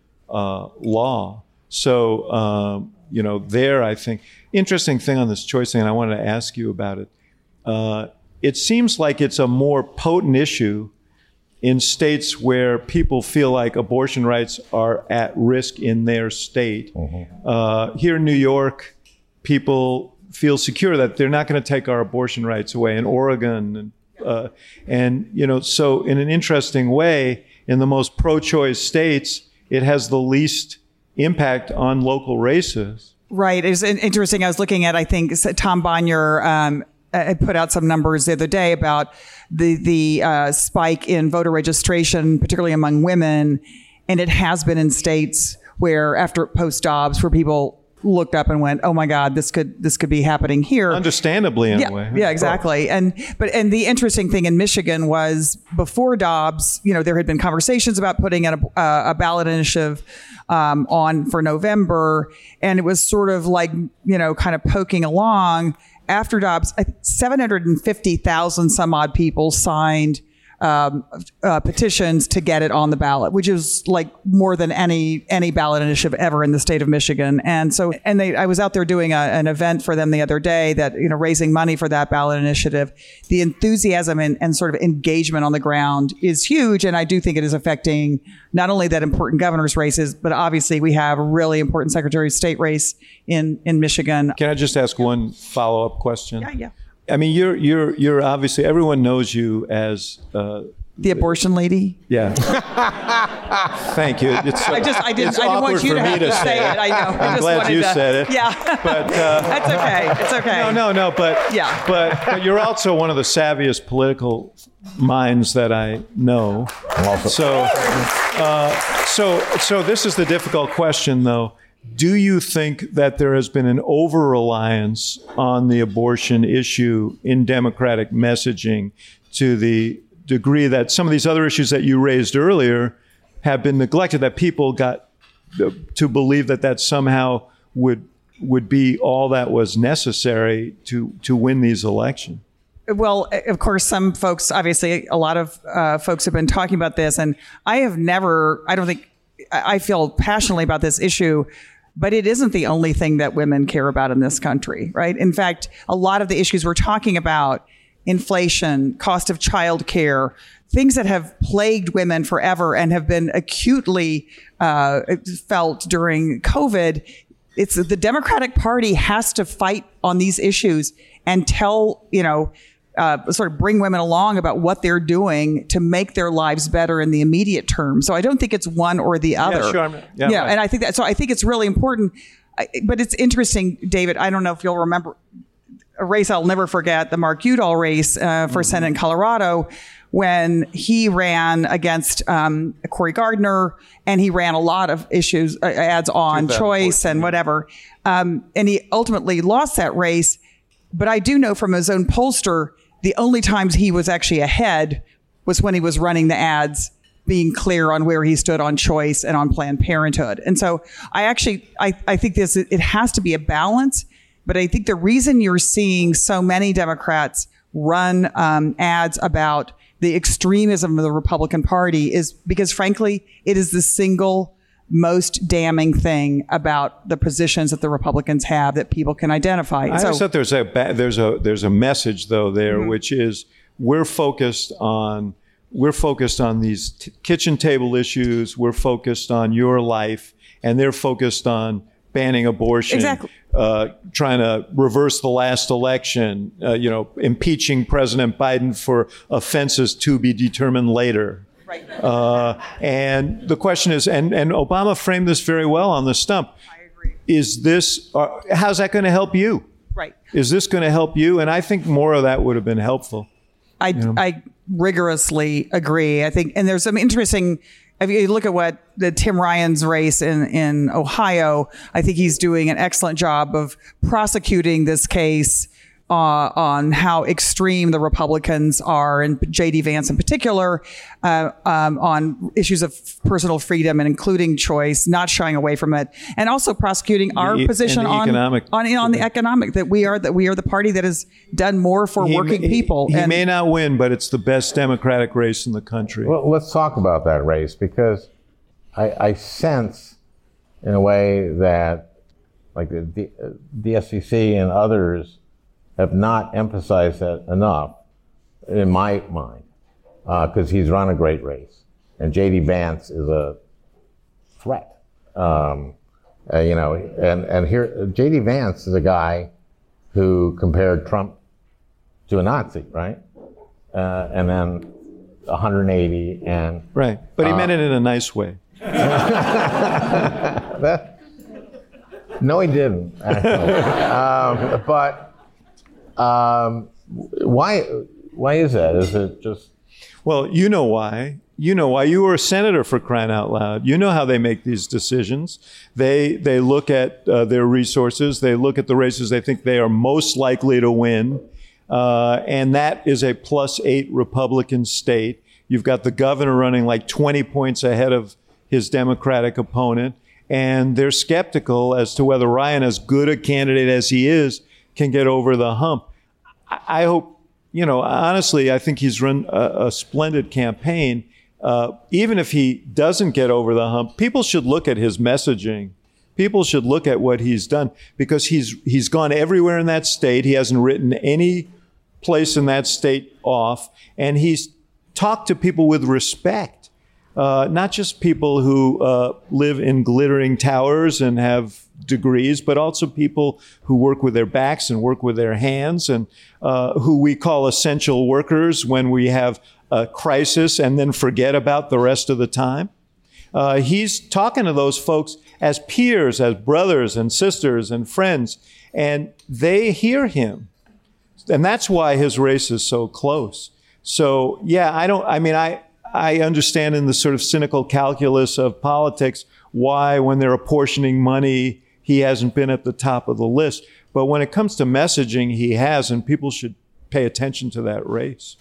uh, law. So, um, you know, there, I think, interesting thing on this choice thing, and I wanted to ask you about it. Uh, it seems like it's a more potent issue in states where people feel like abortion rights are at risk in their state. Mm-hmm. Uh, here in New York, people feel secure that they're not going to take our abortion rights away. In Oregon, and, uh, and you know, so in an interesting way, in the most pro-choice states, it has the least impact on local races. Right. It's interesting. I was looking at, I think, Tom Bonnier um, had put out some numbers the other day about the the uh, spike in voter registration, particularly among women. And it has been in states where, after post-Dobbs, where people looked up and went, "Oh my God, this could this could be happening here." Understandably, in yeah, a way. Yeah, exactly. And but and the interesting thing in Michigan was, before Dobbs, you know, there had been conversations about putting in a, uh, a ballot initiative um, on for November, and it was sort of like, you know, kind of poking along. After Dobbs, seven hundred fifty thousand some odd people signed Um, uh, petitions to get it on the ballot, which is like more than any any ballot initiative ever in the state of Michigan. And so, and they, I was out there doing a, an event for them the other day, that, you know, raising money for that ballot initiative. The enthusiasm and, and sort of engagement on the ground is huge, and I do think it is affecting not only that important governor's races, but obviously we have a really important Secretary of State race in in Michigan. Can I just ask one follow-up question? Yeah, yeah. I mean, you're you're you're obviously, everyone knows you as uh, the abortion lady. Yeah. Thank you. It's so, I just I didn't I didn't want you to have to, to say it. it. I know. I'm I just glad you to, said it. Yeah. But uh, that's okay. It's okay. No, no, no. But yeah. But, but you're also one of the savviest political minds that I know. So, uh, so, so this is the difficult question, though. Do you think that there has been an over-reliance on the abortion issue in Democratic messaging to the degree that some of these other issues that you raised earlier have been neglected, that people got to believe that that somehow would would be all that was necessary to, to win these elections? Well, of course, some folks, obviously, a lot of uh, folks have been talking about this, and I have never, I don't think, I feel passionately about this issue, but it isn't the only thing that women care about in this country, right? In fact, a lot of the issues we're talking about, inflation, cost of childcare, things that have plagued women forever and have been acutely uh, felt during COVID, it's the Democratic Party has to fight on these issues and tell, you know, Uh, sort of bring women along about what they're doing to make their lives better in the immediate term. So I don't think it's one or the other. Yeah, sure. Yeah, yeah right. And I think that, so I think it's really important. I, but it's interesting, David, I don't know if you'll remember a race I'll never forget, the Mark Udall race uh, for mm-hmm. Senate in Colorado, when he ran against um, Cory Gardner, and he ran a lot of issues, uh, ads on choice and whatever. Um, and he ultimately lost that race. But I do know from his own pollster, the only times he was actually ahead was when he was running the ads, being clear on where he stood on choice and on Planned Parenthood. And so I actually, I, I think this, it has to be a balance. But I think the reason you're seeing so many Democrats run um, ads about the extremism of the Republican Party is because, frankly, it is the single most damning thing about the positions that the Republicans have that people can identify. I so, always thought there's a ba- there's a there's a message though there, mm-hmm. which is we're focused on we're focused on these t- kitchen table issues. We're focused on your life, and they're focused on banning abortion, exactly. uh, trying to reverse the last election, uh, you know, impeaching President Biden for offenses to be determined later. Right. Uh, and the question is, and, and Obama framed this very well on the stump. I agree. Is this, uh, how's that going to help you? Right. Is this going to help you? And I think more of that would have been helpful. I, you know? I rigorously agree. I think, and there's some interesting, if you look at what the Tim Ryan's race in, in Ohio, I think he's doing an excellent job of prosecuting this case Uh, on how extreme the Republicans are, and J D Vance in particular, uh, um, on issues of personal freedom and including choice, not shying away from it, and also prosecuting our The e- position and the on economic- on on the economic that we are that we are the party that has done more for He working may- people. He, he and may not win, but it's the best Democratic race in the country. Well, let's talk about that race, because I, I sense, in a way, that like the, the, the S E C and others have not emphasized that enough, in my mind, because uh, he's run a great race, and J D Vance is a threat. Um, uh, you know, and and here J D Vance is a guy who compared Trump to a Nazi, right? Uh, and then one hundred eighty, and right, but he uh, meant it in a nice way. that, no, he didn't. Actually, um, but. Um, why, why is that? Is it just? Well, you know why. You know why. You were a senator, for crying out loud. You know how they make these decisions. They they look at uh, their resources. They look at the races they think they are most likely to win. Uh, and that is a plus eight Republican state. You've got the governor running like twenty points ahead of his Democratic opponent. And they're skeptical as to whether Ryan, as good a candidate as he is, can get over the hump. I hope, you know, honestly, I think he's run a, a splendid campaign. Uh, even if he doesn't get over the hump, people should look at his messaging. People should look at what he's done, because he's he's gone everywhere in that state. He hasn't written any place in that state off, and he's talked to people with respect, uh, not just people who uh, live in glittering towers and have degrees, but also people who work with their backs and work with their hands, and uh, who we call essential workers when we have a crisis and then forget about the rest of the time. Uh, he's talking to those folks as peers, as brothers and sisters and friends, and they hear him. And that's why his race is so close. So, yeah, I don't, I mean, I, I understand in the sort of cynical calculus of politics why, when they're apportioning money, he hasn't been at the top of the list. But when it comes to messaging, he has, and people should pay attention to that race.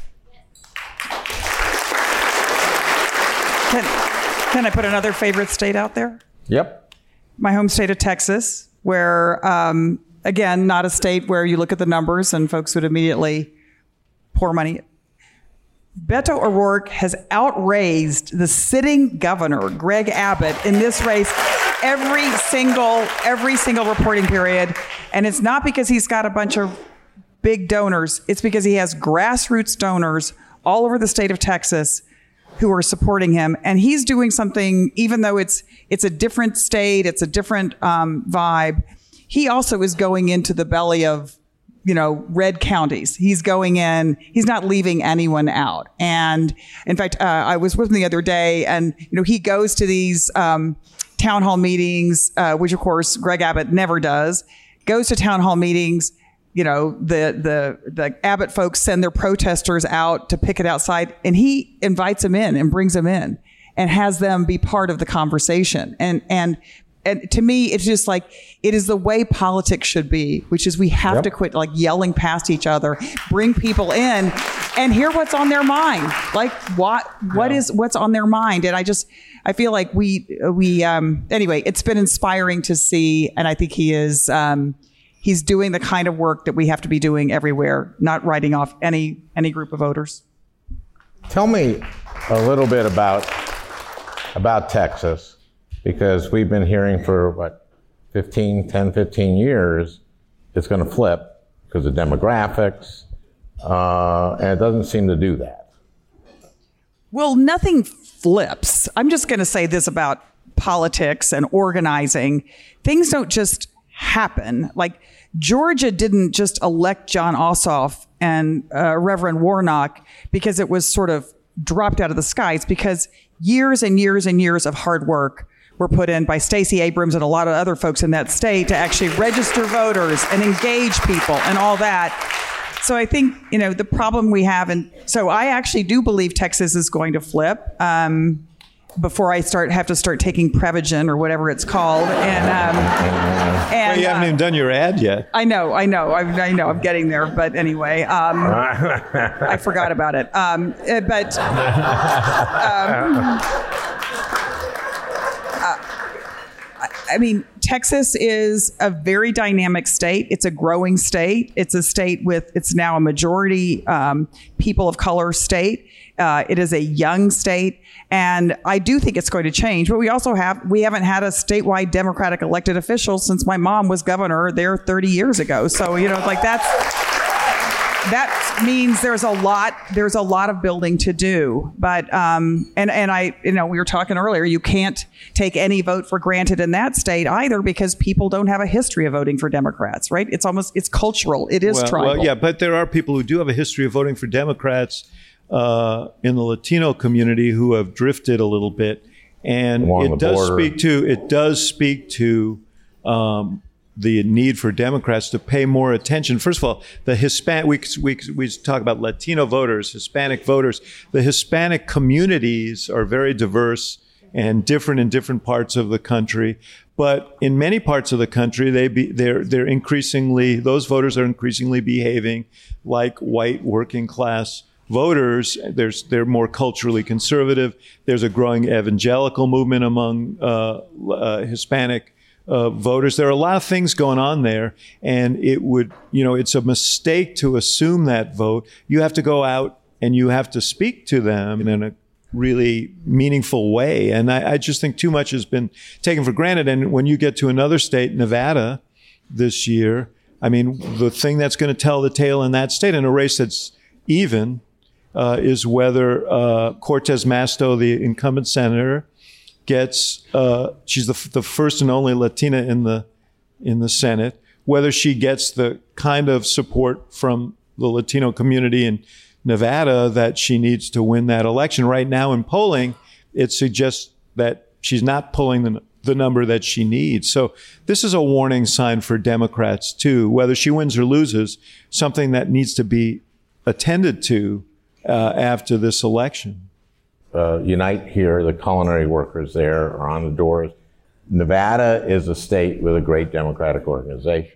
Can, can I put another favorite state out there? Yep. My home state of Texas, where, um, again, not a state where you look at the numbers and folks would immediately pour money. Beto O'Rourke has outraised the sitting governor, Greg Abbott, in this race every single, every single reporting period. And it's not because he's got a bunch of big donors. It's because he has grassroots donors all over the state of Texas who are supporting him. And he's doing something, even though it's it's a different state, it's a different um, vibe. He also is going into the belly of, you know, red counties. He's going in, he's not leaving anyone out. And in fact, uh, I was with him the other day, and, you know, he goes to these um, town hall meetings, uh, which of course Greg Abbott never does, goes to town hall meetings. You know, the, the, the Abbott folks send their protesters out to picket outside, and he invites them in and brings them in and has them be part of the conversation. And, and, And to me, it's just like, it is the way politics should be, which is we have Yep. to quit like yelling past each other, bring people in and hear what's on their mind. Like what, what Yeah. is, what's on their mind. And I just, I feel like we, we, um, anyway, it's been inspiring to see. And I think he is, um, he's doing the kind of work that we have to be doing everywhere, not writing off any any group of voters. Tell me a little bit about about Texas, because we've been hearing for what fifteen, ten, fifteen years it's going to flip because of demographics, uh, and it doesn't seem to do that. Well, nothing flips. I'm just going to say this about politics and organizing. Things don't just happen. Like Georgia didn't just elect John Ossoff and uh, Reverend Warnock because it was sort of dropped out of the sky. It's because years and years and years of hard work were put in by Stacey Abrams and a lot of other folks in that state to actually register voters and engage people and all that. So I think, you know, the problem we have, and so I actually do believe Texas is going to flip um, before I start have to start taking Prevagen or whatever it's called. And, um, and well, you haven't uh, even done your ad yet. I know, I know, I, I know, I'm getting there. But anyway, um, I forgot about it. Um, but. Um, I mean, Texas is a very dynamic state. It's a growing state. It's a state with, it's now a majority um, people of color state. Uh, it is a young state. And I do think it's going to change. But we also have, we haven't had a statewide Democratic elected official since my mom was governor there thirty years ago. So, you know, like that's, that means there's a lot, there's a lot of building to do. But, um, and, and I, you know, we were talking earlier, you can't take any vote for granted in that state either because people don't have a history of voting for Democrats, right? It's almost, it's cultural. It is well, tribal. Well, yeah, but there are people who do have a history of voting for Democrats uh, in the Latino community who have drifted a little bit. And Along it does border. speak to, it does speak to, um, the need for Democrats to pay more attention. First of all, the Hispanic, we, we, we talk about Latino voters, Hispanic voters. The Hispanic communities are very diverse and different in different parts of the country. But in many parts of the country, they be, they're, they're increasingly, those voters are increasingly behaving like white working class voters. There's, they're more culturally conservative. There's a growing evangelical movement among uh, uh, Hispanic Uh, voters. There are a lot of things going on there, and it would, you know, it's a mistake to assume that vote. You have to go out and you have to speak to them in a really meaningful way. And I, I just think too much has been taken for granted. And when you get to another state, Nevada, this year, I mean, the thing that's going to tell the tale in that state in a race that's even uh, is whether uh, Cortez Masto, the incumbent senator, gets, uh, she's the, the first and only Latina in the in the Senate, whether she gets the kind of support from the Latino community in Nevada that she needs to win that election. Right now in polling, it suggests that she's not pulling the, the number that she needs. So this is a warning sign for Democrats too, whether she wins or loses, something that needs to be attended to uh, after this election. Uh, Unite here, the culinary workers there are on the doors. Nevada is a state with a great Democratic organization.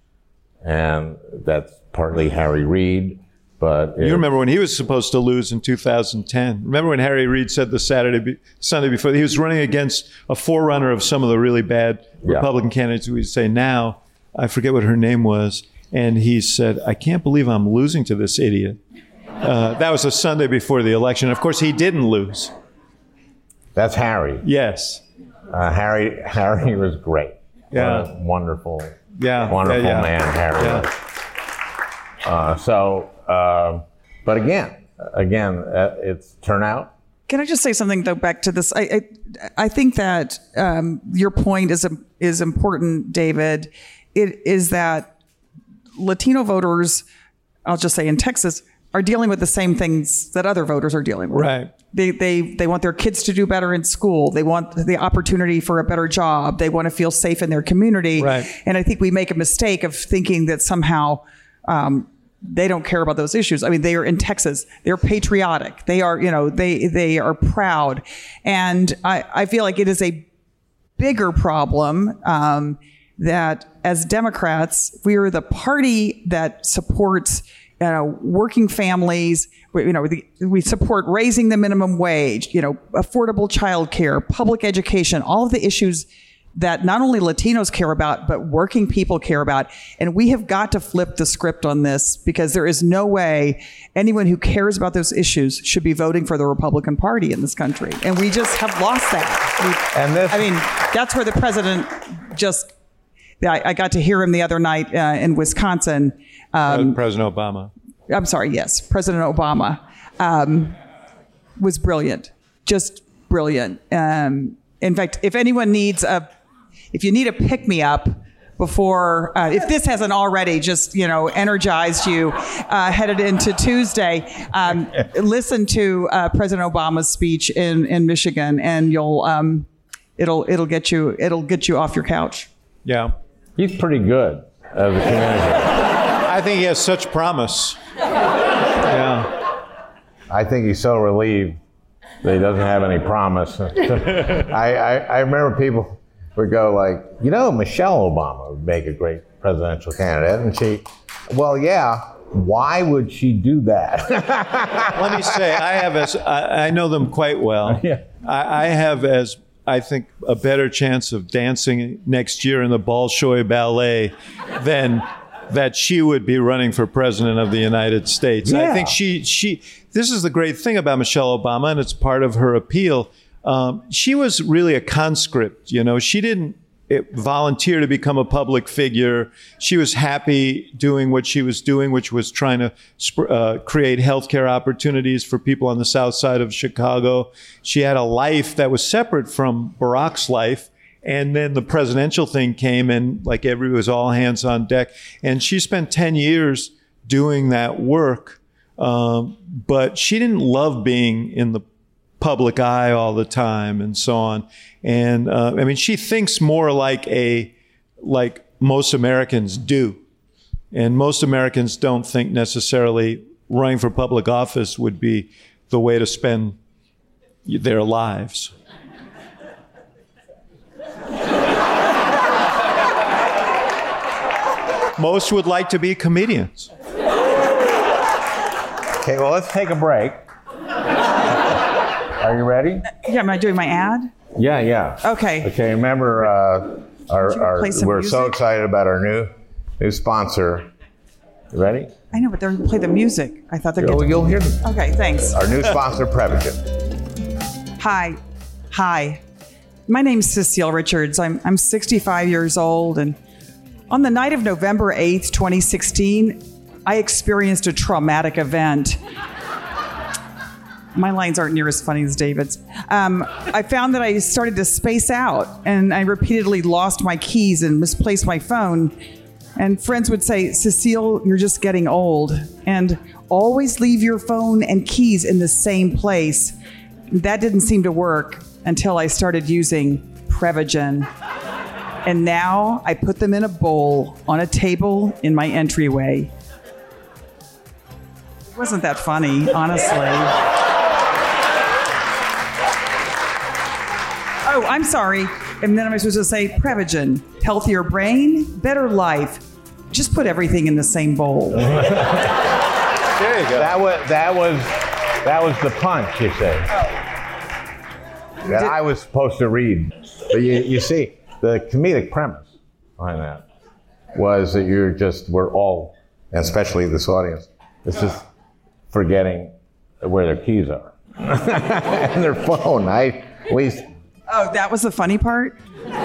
And that's partly Harry Reid, but... You remember when he was supposed to lose in two thousand ten. Remember when Harry Reid said the Saturday, be, Sunday before, he was running against a forerunner of some of the really bad Republican yeah. candidates we'd say now. I forget what her name was. And he said, I can't believe I'm losing to this idiot. Uh, that was a Sunday before the election. Of course, he didn't lose. That's Harry. Yes. Uh, Harry Harry was great. Yeah. Uh, wonderful. Yeah. Wonderful yeah, yeah. man, Harry. Yeah. Uh, so, uh, but again, again, uh, it's turnout. Can I just say something though back to this? I I, I think that um, your point is is important, David. It is that Latino voters, I'll just say in Texas, are dealing with the same things that other voters are dealing with. Right. They they they want their kids to do better in school. They want the opportunity for a better job. They want to feel safe in their community. Right. And I think we make a mistake of thinking that somehow um, they don't care about those issues. I mean, they are in Texas. They're patriotic. They are, you know, they they are proud. And I, I feel like it is a bigger problem um, that as Democrats, we are the party that supports you know, working families. We, you know, the, we support raising the minimum wage, you know, affordable childcare, public education, all of the issues that not only Latinos care about, but working people care about. And we have got to flip the script on this, because there is no way anyone who cares about those issues should be voting for the Republican Party in this country. And we just have lost that. We, And this- I mean, that's where the president just, I, I got to hear him the other night uh, in Wisconsin. Um, President Obama. I'm sorry, yes, President Obama um, was brilliant, just brilliant. Um, in fact, if anyone needs a, if you need a pick-me-up before, uh, if this hasn't already just, you know, energized you uh, headed into Tuesday, um, listen to uh, President Obama's speech in, in Michigan, and you'll, um, it'll, it'll get you, it'll get you off your couch. Yeah. He's pretty good as a communicator. I think he has such promise. Yeah. I think he's so relieved that he doesn't have any promise. I, I, I remember people would go like, you know, Michelle Obama would make a great presidential candidate. And she, well, yeah, why would she do that? Let me say, I have as, I, I know them quite well. Yeah. I, I have as, I think, a better chance of dancing next year in the Bolshoi Ballet than that she would be running for president of the United States. Yeah. I think she, she, this is the great thing about Michelle Obama, and it's part of her appeal. Um, she was really a conscript, you know, she didn't it, volunteer to become a public figure. She was happy doing what she was doing, which was trying to sp- uh, create healthcare opportunities for people on the south side of Chicago. She had a life that was separate from Barack's life. And then the presidential thing came, and like everybody was all hands on deck. And she spent ten years doing that work. Um, but she didn't love being in the public eye all the time and so on. And uh, I mean, she thinks more like a, like most Americans do. And most Americans don't think necessarily running for public office would be the way to spend their lives. Most would like to be comedians. Okay, well, let's take a break. Are you ready? Yeah, am I doing my ad? Yeah, yeah. Okay. Okay, remember, uh, our, our, play some we're so music? excited about our new new sponsor. You ready? I know, but they're going to play the music. I thought they'd get Oh, to... you'll hear them. Okay, thanks. Our new sponsor, Prevagen. Hi. Hi. My name's Cecile Richards. I'm, I'm sixty-five years old, and on the night of November eighth, twenty sixteen, I experienced a traumatic event. My lines aren't near as funny as David's. Um, I found that I started to space out, and I repeatedly lost my keys and misplaced my phone. And friends would say, Cecile, you're just getting old. And always leave your phone and keys in the same place. That didn't seem to work until I started using Prevagen. And now I put them in a bowl on a table in my entryway. It wasn't that funny, honestly. Oh, I'm sorry. And then I'm supposed to say Prevagen, healthier brain, better life. Just put everything in the same bowl. There you go. That was that was that was the punch, you say. That I was supposed to read. But you, you see, the comedic premise behind that was that you're just, we're all, and especially this audience, it's just forgetting where their keys are. And their phone. I at least. Oh, that was the funny part?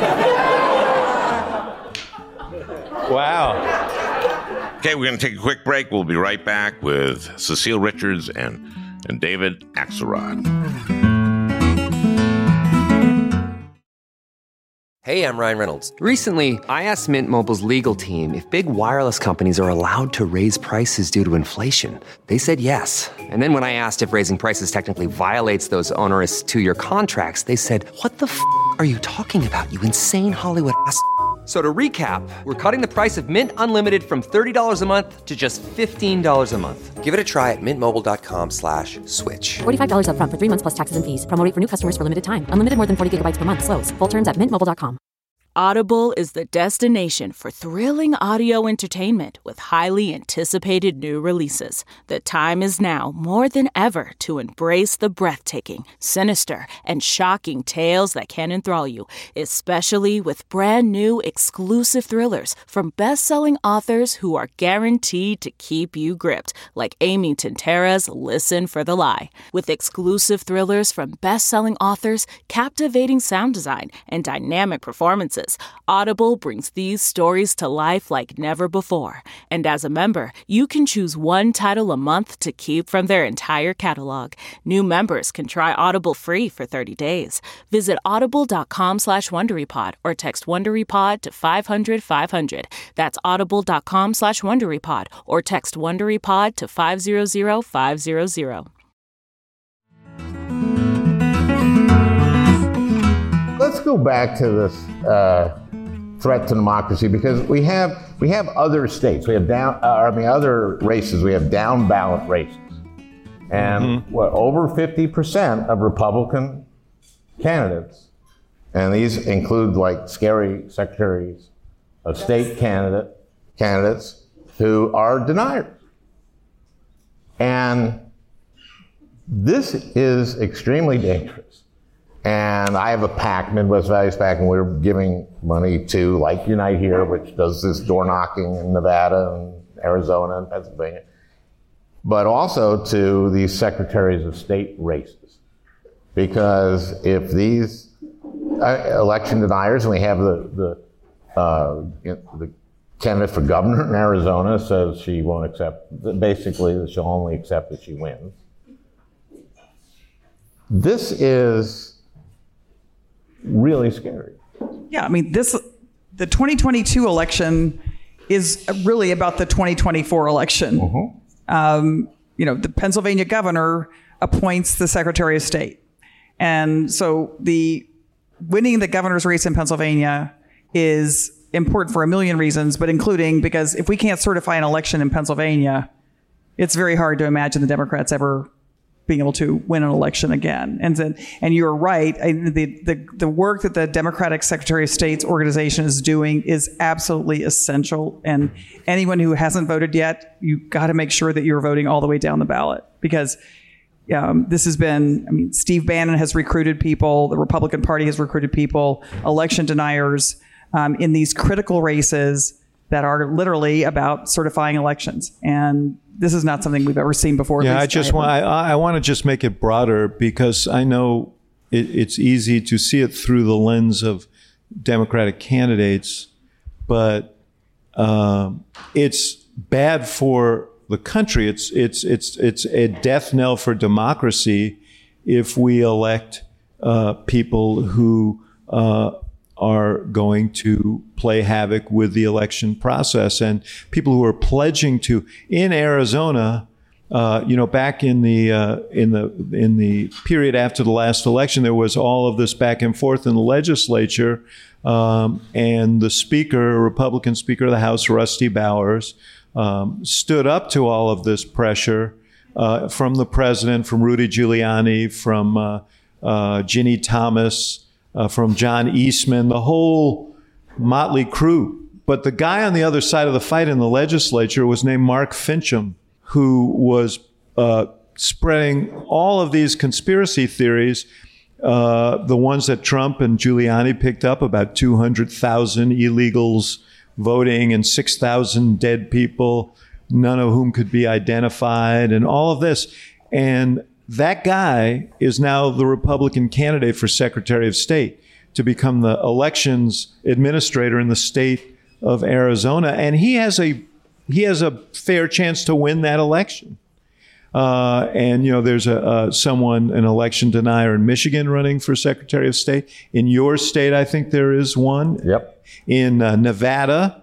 Wow. Okay, we're going to take a quick break. We'll be right back with Cecile Richards and, and David Axelrod. Hey, I'm Ryan Reynolds. Recently, I asked Mint Mobile's legal team if big wireless companies are allowed to raise prices due to inflation. They said yes. And then when I asked if raising prices technically violates those onerous two-year contracts, they said, what the f*** are you talking about, you insane Hollywood ass f- So to recap, we're cutting the price of Mint Unlimited from thirty dollars a month to just fifteen dollars a month. Give it a try at mintmobile.com slash switch. forty-five dollars up front for three months plus taxes and fees. Promo rate for new customers for limited time. Unlimited more than forty gigabytes per month. Slows full terms at mint mobile dot com. Audible is the destination for thrilling audio entertainment with highly anticipated new releases. The time is now more than ever to embrace the breathtaking, sinister, and shocking tales that can enthrall you, especially with brand new exclusive thrillers from best-selling authors who are guaranteed to keep you gripped, like Amy Tintera's Listen for the Lie. With exclusive thrillers from best-selling authors, captivating sound design, and dynamic performances, Audible brings these stories to life like never before. And as a member, you can choose one title a month to keep from their entire catalog. New members can try Audible free for thirty days. Visit audible.com slash WonderyPod or text WonderyPod to five hundred five hundred. That's audible.com slash WonderyPod or text WonderyPod to five hundred five hundred. Let's go back to this uh, threat to democracy, because we have we have other states. We have down, uh, I mean, other races. We have down ballot races, and mm-hmm. what over fifty percent of Republican candidates, and these include like scary secretaries of state candidate candidates who are deniers, and this is extremely dangerous. And I have a PAC, Midwest Values PAC, and we're giving money to, like Unite Here, which does this door knocking in Nevada and Arizona and Pennsylvania, but also to these secretaries of state races. Because if these uh, election deniers, and we have the, the, uh, the candidate for governor in Arizona says she won't accept, basically that she'll only accept if she wins. This is really scary. Yeah, I mean, this the twenty twenty-two election is really about the twenty twenty-four election. Mm-hmm. Um, you know, the Pennsylvania governor appoints the Secretary of State. And so the winning the governor's race in Pennsylvania is important for a million reasons, but including because if we can't certify an election in Pennsylvania, it's very hard to imagine the Democrats ever being able to win an election again. And then, and you're right. I, the, the the work that the Democratic Secretary of State's organization is doing is absolutely essential. And anyone who hasn't voted yet, you got to make sure that you're voting all the way down the ballot, because um, this has been, I mean, Steve Bannon has recruited people. The Republican Party has recruited people, election deniers um, in these critical races that are literally about certifying elections. And this is not something we've ever seen before. Yeah, I just want I, I want to just make it broader, because I know it, it's easy to see it through the lens of Democratic candidates, but um, it's bad for the country. It's it's it's it's a death knell for democracy if we elect uh, people who uh, are going to play havoc with the election process, and people who are pledging to. In Arizona, uh, you know, back in the uh, in the in the period after the last election, there was all of this back and forth in the legislature, um, and the Speaker, Republican Speaker of the House, Rusty Bowers, um, stood up to all of this pressure uh, from the president, from Rudy Giuliani, from uh, uh, Ginny Thomas. Uh, from John Eastman, the whole motley crew. But the guy on the other side of the fight in the legislature was named Mark Fincham, who was uh, spreading all of these conspiracy theories, uh, the ones that Trump and Giuliani picked up about two hundred thousand illegals voting and six thousand dead people, none of whom could be identified, and all of this. And that guy is now the Republican candidate for Secretary of State to become the elections administrator in the state of Arizona, and he has a he has a fair chance to win that election. Uh, and you know, there's a uh, someone, an election denier in Michigan, running for Secretary of State. In your state, I think there is one. Yep. In uh, Nevada,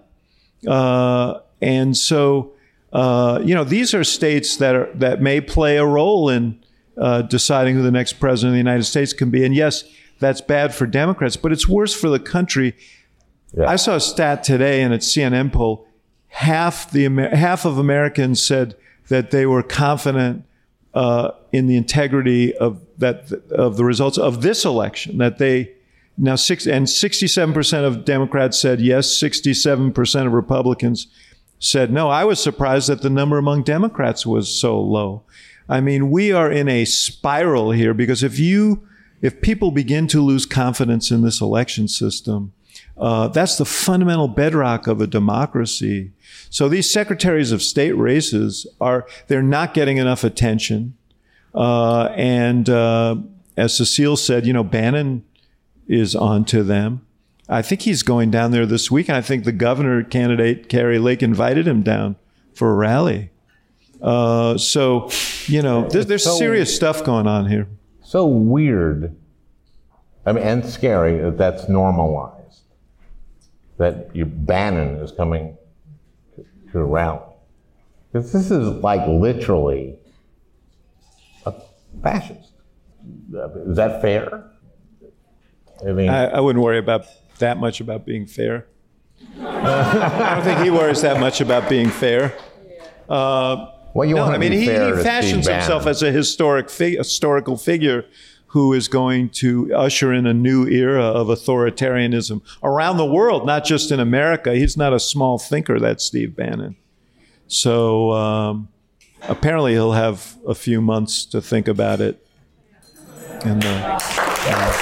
uh, and so uh, you know, these are states that are that may play a role in Uh, deciding who the next president of the United States can be. And yes, that's bad for Democrats, but it's worse for the country. Yeah. I saw a stat today in a C N N poll. Half the half of Americans said that they were confident uh, in the integrity of that of the results of this election. That they now six and sixty-seven percent of Democrats said yes, sixty-seven percent of Republicans said no. I was surprised that the number among Democrats was so low. I mean, we are in a spiral here because if you, if people begin to lose confidence in this election system, uh, that's the fundamental bedrock of a democracy. So these secretaries of state races are, they're not getting enough attention. Uh, and uh, as Cecile said, you know, Bannon is onto them. I think he's going down there this week. And I think the governor candidate, Kari Lake, invited him down for a rally. Uh, so, you know, there's, there's so, serious stuff going on here. So weird, I mean, and scary that that's normalized, that your Bannon is coming to a rally. Because this is like literally a fascist. Is that fair? I mean, I, I wouldn't worry about that much about being fair. I don't think he worries that much about being fair. Uh, well, you no, want I mean, to be he, fair he to fashions Steve himself Bannon. as a historic fig- historical figure who is going to usher in a new era of authoritarianism around the world, not just in America. He's not a small thinker, that Steve Bannon. So um, apparently he'll have a few months to think about it. And uh, uh,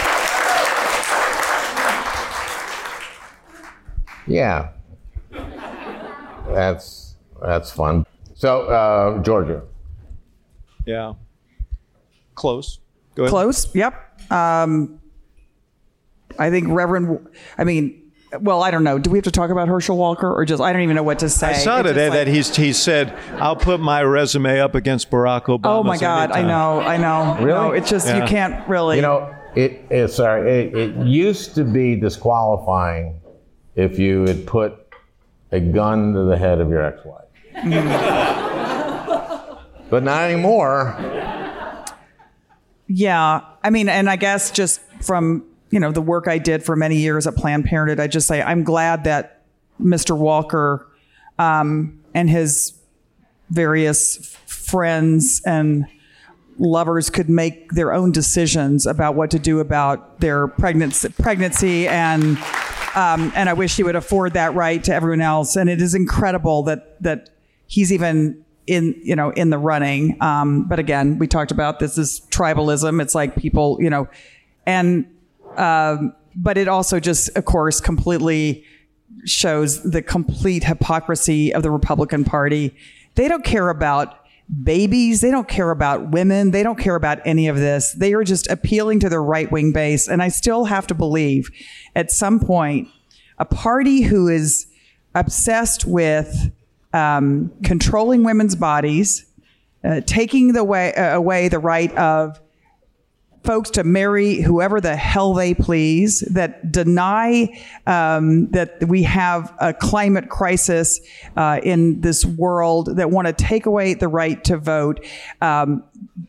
yeah, that's that's fun. So uh, Georgia, yeah, close. Go ahead. Close. Yep. Um, I think Reverend. I mean, well, I don't know. Do we have to talk about Herschel Walker, or just I don't even know what to say? I saw It's today just like- that he's he said, "I'll put my resume up against Barack Obama." Oh my God! I know. I know. Really? No, it's just Yeah. you can't really. you know, it, it sorry, it, it used to be disqualifying if you had put a gun to the head of your ex-wife, but not anymore. Yeah, I mean, and I guess just from, you know, the work I did for many years at Planned Parenthood, I just say I'm glad that Mister Walker um, and his various f- friends and lovers could make their own decisions about what to do about their pregnancy, pregnancy and um, and I wish he would afford that right to everyone else. And it is incredible that that he's even in, you know, in the running. Um, but again, we talked about this is tribalism. It's like people, you know, and, um, but it also just, of course, completely shows the complete hypocrisy of the Republican Party. They don't care about babies. They don't care about women. They don't care about any of this. They are just appealing to their right-wing base. And I still have to believe at some point, a party who is obsessed with Um, controlling women's bodies, uh, taking the way, uh, away the right of folks to marry whoever the hell they please, that deny um, that we have a climate crisis uh, in this world, that want to take away the right to vote. Um,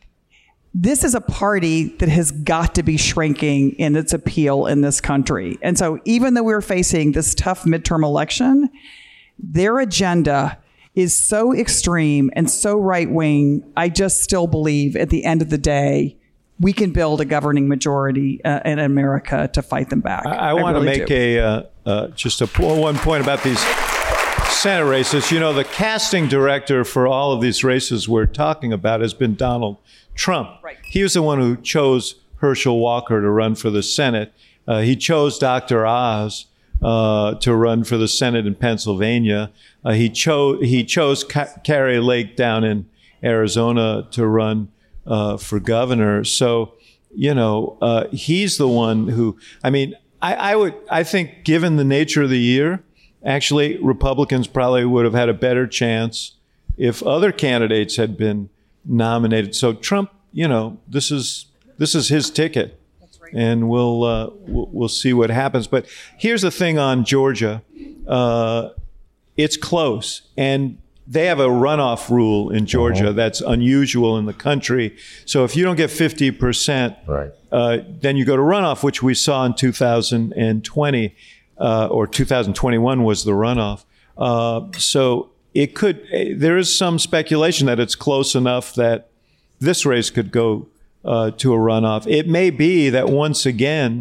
this is a party that has got to be shrinking in its appeal in this country. And so even though we're facing this tough midterm election, their agenda is so extreme and so right-wing. I just still believe at the end of the day, we can build a governing majority uh, in America to fight them back. I, I want to really make do. a uh, uh, just a one point about these Senate races. You know, the casting director for all of these races we're talking about has been Donald Trump. Right. He was the one who chose Herschel Walker to run for the Senate. Uh, he chose Doctor Oz uh, to run for the Senate in Pennsylvania. Uh, he chose he chose Ka- Kari Lake down in Arizona to run uh, for governor. So, you know, uh, he's the one who. I mean, I, I would. I think, given the nature of the year, actually, Republicans probably would have had a better chance if other candidates had been nominated. So Trump, you know, this is this is his ticket, and we'll uh, we'll, we'll see what happens. But here's the thing on Georgia. Uh, It's close, and they have a runoff rule in Georgia uh-huh. that's unusual in the country. So if you don't get fifty percent, right. uh, then you go to runoff, which we saw in two thousand twenty, uh, or two thousand twenty-one was the runoff. Uh, so it could, there is some speculation that it's close enough that this race could go uh, to a runoff. It may be that once again,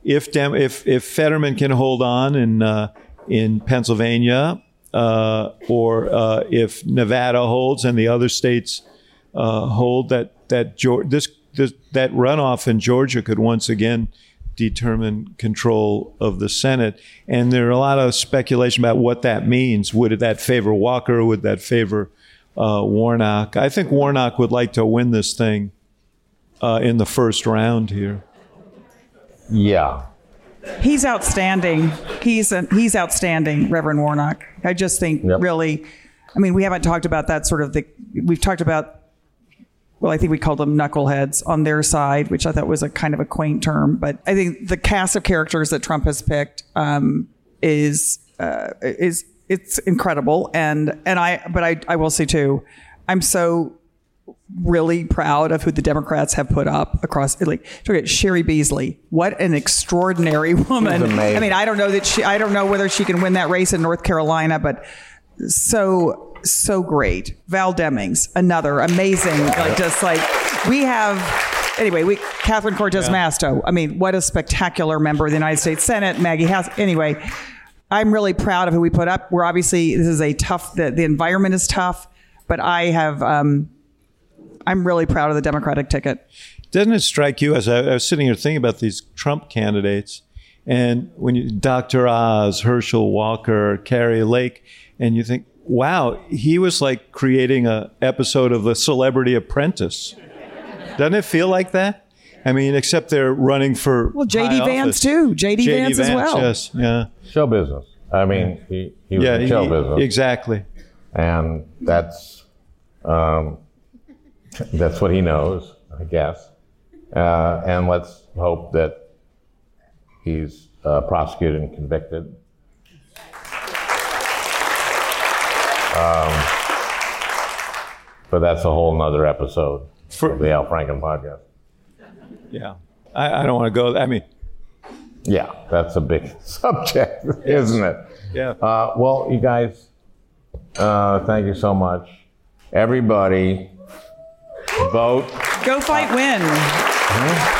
if Dem- if if Fetterman can hold on in uh, in Pennsylvania, uh, or uh, if Nevada holds and the other states uh, hold, that that Georgia, this, this that runoff in Georgia could once again determine control of the Senate. And there are a lot of speculation about what that means. Would that favor Walker? Would that favor uh, Warnock? I think Warnock would like to win this thing uh, in the first round here. Yeah. He's outstanding. He's a, he's outstanding, Reverend Warnock. I just think Yep. really, I mean, we haven't talked about that sort of the, we've talked about, well, I think we called them knuckleheads on their side, which I thought was a kind of a quaint term. But I think the cast of characters that Trump has picked um, is uh, is it's incredible. And and I but I I will say too, I'm so really proud of who the Democrats have put up across. Like, look at Sherry Beasley. What an extraordinary woman! She's amazing. I mean, I don't know that she. I don't know whether she can win that race in North Carolina, but so. So great. Val Demings, another amazing, like just like we have, anyway, we, Catherine Cortez yeah. Masto. I mean, what a spectacular member of the United States Senate, Maggie House. Anyway, I'm really proud of who we put up. We're obviously, this is a tough, the, the environment is tough, but I have, um, I'm really proud of the Democratic ticket. Doesn't it strike you, as I, I was sitting here thinking about these Trump candidates, and when you, Doctor Oz, Herschel Walker, Carrie Lake, and you think, wow, he was like creating a episode of The Celebrity Apprentice. Doesn't it feel like that? I mean, except they're running for well, J D Vance office. too. J D Vance as well. Yes, yeah. Show business. I mean, he, he was yeah, in show he, business. Exactly. And that's um, that's what he knows, I guess. Uh, and let's hope that he's uh, prosecuted and convicted. Um, but that's a whole nother episode For, of the Al Franken podcast. Yeah, I, I don't want to go. I mean, yeah, that's a big subject, isn't it? Yeah. Uh, well, you guys, uh, thank you so much. Everybody, vote. Go fight, win. Mm-hmm.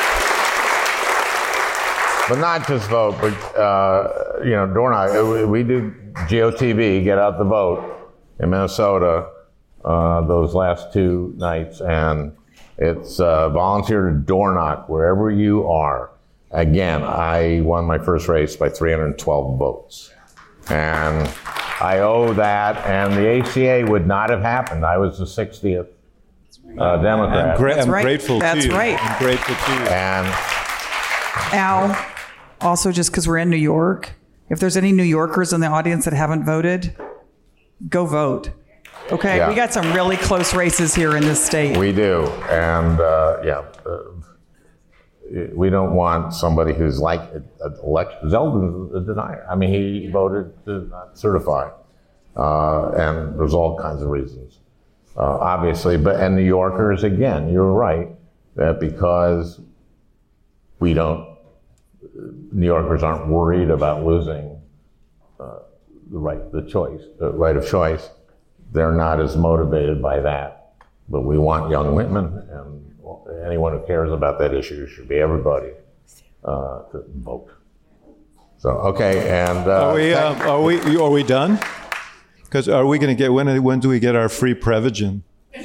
But not just vote, but, uh, you know, Dornock, we do G O T V, Get Out the Vote, in Minnesota, uh, those last two nights. And it's uh, volunteer to door knock wherever you are. Again, I won my first race by three hundred twelve votes. And I owe that, and the A C A would not have happened. I was the sixtieth uh, Democrat. I'm, gra- I'm right. grateful That's to you. right. I'm grateful to you. And Al, also just because we're in New York, if there's any New Yorkers in the audience that haven't voted, go vote. Okay, Yeah. we got some really close races here in this state. we do, and uh, yeah, uh, we don't want somebody who's like an election. Zeldin's a denier. I mean, he voted to not certify, uh, and there's all kinds of reasons, uh, obviously. But and New Yorkers, again, you're right that because we don't, New Yorkers aren't worried about losing uh, the right, the choice, the right of choice. They're not as motivated by that. But we want young women, and anyone who cares about that issue should be everybody uh, to vote. So okay, and uh, Are we? Uh, are we? Are we done? Because are we going to get? When? When do we get our free Prevagen?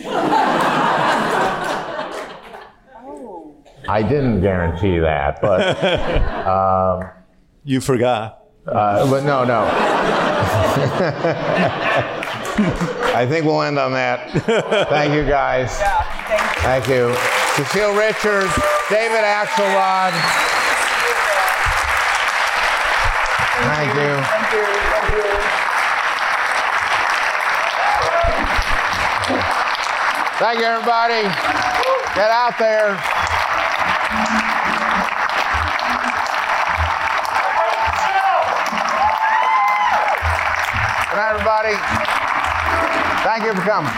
I didn't guarantee that, but um, You forgot. uh, but no, no. I think we'll end on that. Thank you, guys. Thank you. Cecile Richards, David Axelrod. Thank you. Thank you. Thank you. Thank you, everybody. Get out there. Good night, everybody. Thank you for coming.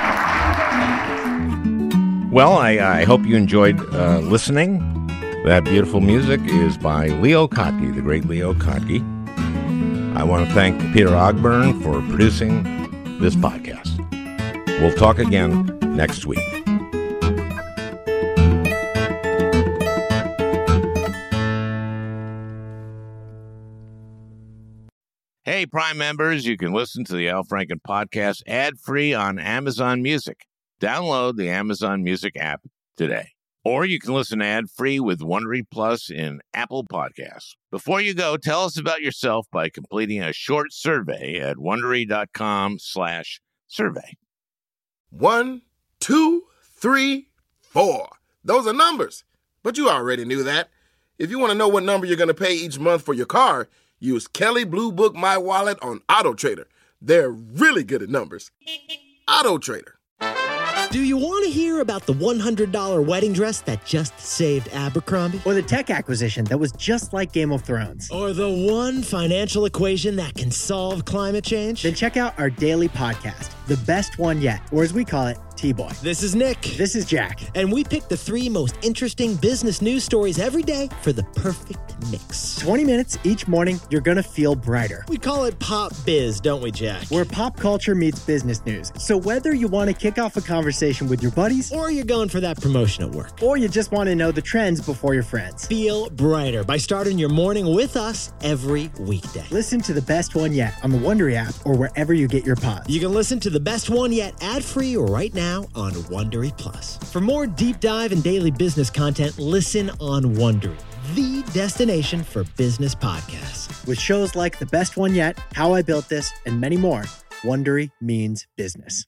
Well, I, I hope you enjoyed uh, listening. That beautiful music is by Leo Kottke, the great Leo Kottke. I want to thank Peter Ogburn for producing this podcast. We'll talk again next week. Hey, Prime members, you can listen to the Al Franken podcast ad-free on Amazon Music. Download the Amazon Music app today. Or you can listen ad-free with Wondery Plus in Apple Podcasts. Before you go, tell us about yourself by completing a short survey at Wondery.com slash survey. One, two, three, four. Those are numbers. But you already knew that. If you want to know what number you're going to pay each month for your car, use Kelley Blue Book My Wallet on AutoTrader. They're really good at numbers. AutoTrader. Do you want to hear about the one hundred dollars wedding dress that just saved Abercrombie? Or the tech acquisition that was just like Game of Thrones? Or the one financial equation that can solve climate change? Then check out our daily podcast, The Best One Yet, or as we call it, T-Boy. This is Nick. This is Jack. And we pick the three most interesting business news stories every day for the perfect mix. twenty minutes each morning, you're going to feel brighter. We call it Pop Biz, don't we, Jack? Where pop culture meets business news. So whether you want to kick off a conversation with your buddies, or you're going for that promotion at work, or you just want to know the trends before your friends, feel brighter by starting your morning with us every weekday. Listen to The Best One Yet on the Wondery app or wherever you get your pods. You can listen to The Best One Yet ad-free right now on Wondery Plus. For more deep dive and daily business content, listen on Wondery, the destination for business podcasts. With shows like The Best One Yet, How I Built This, and many more, Wondery means business.